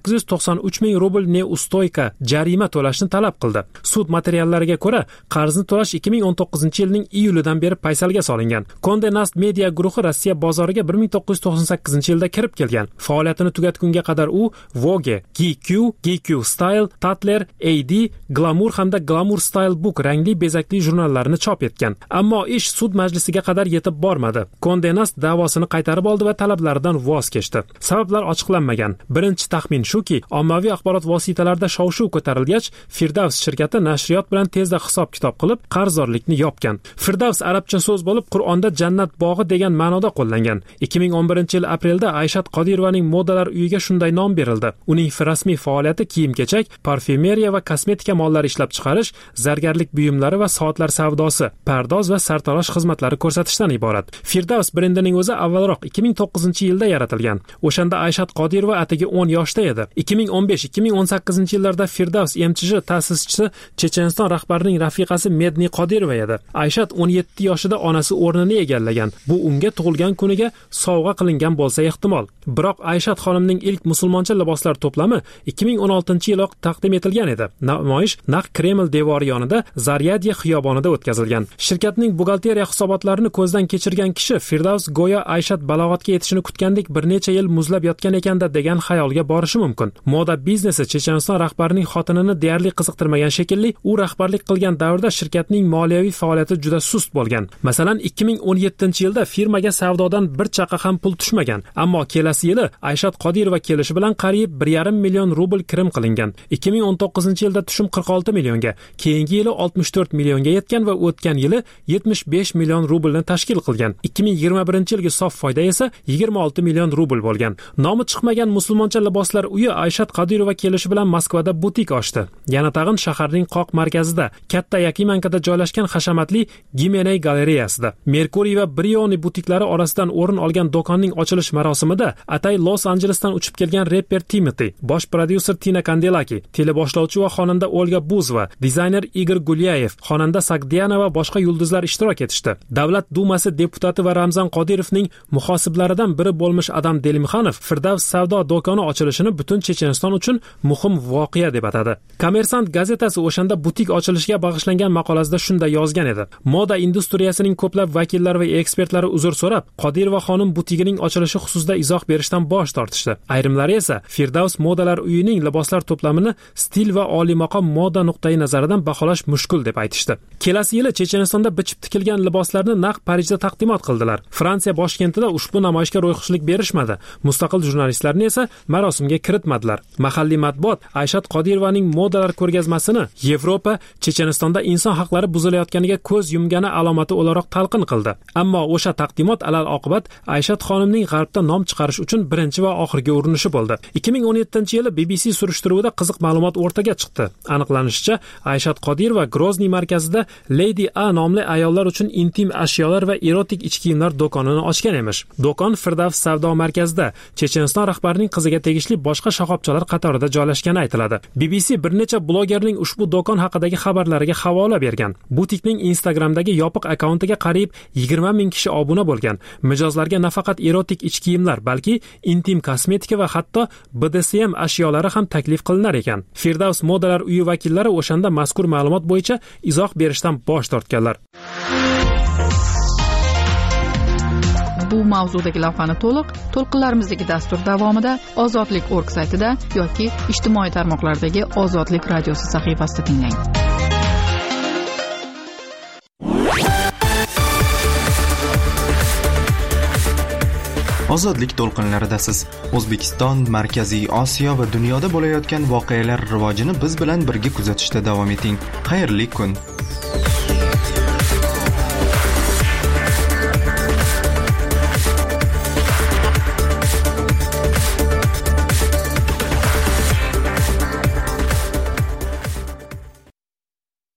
893 ming rubl neustoyka jarima to'lashni talab qildi. Sud materiallariga ko'ra, qarzni to'lash 2019-yilning iyulidan beri paysalga solingan. Konde Nast media guruhi Rossiya bozoriga 1998-yilda kirib kelgan. Faoliyatini tugatgunga qadar u Vogue, GQ Style, Tatler, AD, Glamour hamda Glamour Style Book rangli bezakli jurnallarini chop etgan. Ammo ish sud majlisiga qadar yetib bormadi. Konde Nast da'vosini qaytarib oldi va talablaridan voz kechdi. Sabablar ochiqlanmagan. Birinchi taxmin shuki, ommaviy axborot vositalarida shov-shuv ko'tarilgach, Firdavs shirkati nashriyot bilan tezda hisob-kitob qilib, qarzdorlikni yopgan. Firdavs arabcha so'z bo'lib, Qur'onda jannat bog'i degan ma'noda qo'llangan. 2011-yil aprelda Ayshat Qodirovaning modalar uyiga shunday nom berildi. Uning rasmiy faoliyati kiyim-kechak, parfyumeriya va kosmetika mollari ishlab chiqarish, zargarlik buyumlari va soatlar savdosi, pardoz va sartarosh xizmatlari ko'rsatishdan iborat. Firdavs brendining o'zi avvalroq 2009-yilda yaratilgan. O'shanda Ayshat Qodirova atigi 10 yoshda edi. 2015-2018-yillarda Firdavs MChJ ta'sischisi Checheniston rahbarining rafiqasi Medni Qodirova edi. Ayshat 17 yoshida onasi o'rnini egallagan. Bu unga tug'ilgan kuniga sovg'a qilingan bo'lsa ehtimol. Biroq Ayshat xonimning ilk musulmoncha liboslar to'plami 2016-yiloq taqdim etilgan edi. Namoyish naq Kreml devori yonida Zaryadye xiyobonida o'tkazilgan. Shirkatning buxgalteriya hisobotlarini ko'zdan kechirgan kishi Firdavs go'yo Ayshat balog'atga yetishini kutgandek bir necha yil muzlab yotgan ekanda degan xayolga borishi mumkin. Moda biznesi Checheniston rahbarining xotinini deyarli qiziqtirmagan shekilli, u rahbarlik qilgan davrda shirkatning moliyaviy faoliyati juda sust bo'lgan. Masalan, 2017-yilda firmaga savdodan bir chaqa ham pul tushmagan, ammo kelasi yili Ayshat Qodirova kelishi bilan qariyb 1,5 million rubl kirim qilingan. 2019-yilda tushum 46 millionga, keyingi yili 64 millionga yetgan va o'tgan yili 75 million rublni tashkil qilgan. 2021-yilgi sof foyda esa 26 million rubl bo'lgan. Nomi chiqmagan musulmoncha liboslar uyi Ayshat Qodirova kelishi bilan Moskvada butik ochdi. Yana tag'in shaharning qoq markazida, katta Yakimankada joylashgan hashamatli Gimeney galereyasida. Mercury va Brioni butiklari orasidan o'rin olgan do'konning ochilish marosimida atay Los Anjelesdan uchib kelgan rapper Timothy, bosh prodyuser Tina Kandelaki, teleboshlovchi va xonanda Olga Buzova, dizayner Igor Gulyayev, xonanda Sagdiana va boshqa yulduzlar ishtirok etishdi. Davlat dumasi deputati va Ramzan Qodirovning muhosiblaridan biri bo'lmish Adam Delimxanov Firdavs savdo do'koni ochilishini butun Checheniston uchun muhim voqea deb atadi. Kommersant gazetasi o'shanda butik ochilishiga bag'ishlangan maqolasida shunday yozgan edi. Moda industriyasining ko'plab vakillari va ekspertlari uzr so'rab, Qodirova xonim butigining ochilishi xususida izoh berishdan bosh tortishdi. Ayrimlari esa Firdavs modalar uyining liboslar to'plamini stil va oliymoqom moda nuqtai nazaridan baholash mushkul deb aytishdi. Kelasi yili Chechenistonda bichib tikilgan liboslarni naq Parijda taqdimot qildilar. Fransiya boshkentida ushbu namoyishga ro'yxatchilik berishmadi. Mustaqil jurnalistlarni esa marosimga kiritmadilar. Mahalliy matbuot Ayshat Qodirovaning modalar ko'rgazmasini Yevropa Chechenistonda inson haqlari buzilayotganiga ko'z yumgani alomati o'laroq talqin qildi. Ammo o'sha taqdimot alal oqibat Ayshat xonimning g'arbda nom chiqarish uchun birinchi va oxirgi urinishi bo'ldi. 2017-yili BBC surishtiruvi tekshiruvida qiziq ma'lumot o'rtaga chiqdi. Aniqlanishicha, Ayshat Qodirova Grozniy markazida Lady A nomli ayollar uchun intim ashyolar va erotik ichki kiyimlar do'konini ochgan emish. Do'kon Firdavs savdo markazida Checheniston rahbarining qiziga tegishli boshqa shoxobchalar qatorida joylashgani aytiladi. BBC bir necha blogerning ushbu do'kon haqidagi xabarlariga havola bergan. Butikning Instagramdagi yopiq akkauntiga qariyb 20 ming kishi obuna bo'lgan. Mijozlarga nafaqat erotik ichki kiyimlar, balki intim kosmetika va hatto BDSM ashyolari ham taklif qilinar ekan. Firdavs modalar uyi vakillari o'shanda mazkur ma'lumot bo'yicha izoh berishdan bosh tortganlar. Bu mavzudagi lavhani to'lqinlarimizdagi dastur davomida ozodlik.org saytida yoki ijtimoiy tarmoqlardagi Ozodlik radiosi sahifasida tinglang. Ozodlik to'lqinlaridasiz. O'zbekiston, Markaziy Osiyo va dunyoda bo'layotgan voqealar rivojini biz bilan birga kuzatishda davom eting. Xayrli kun.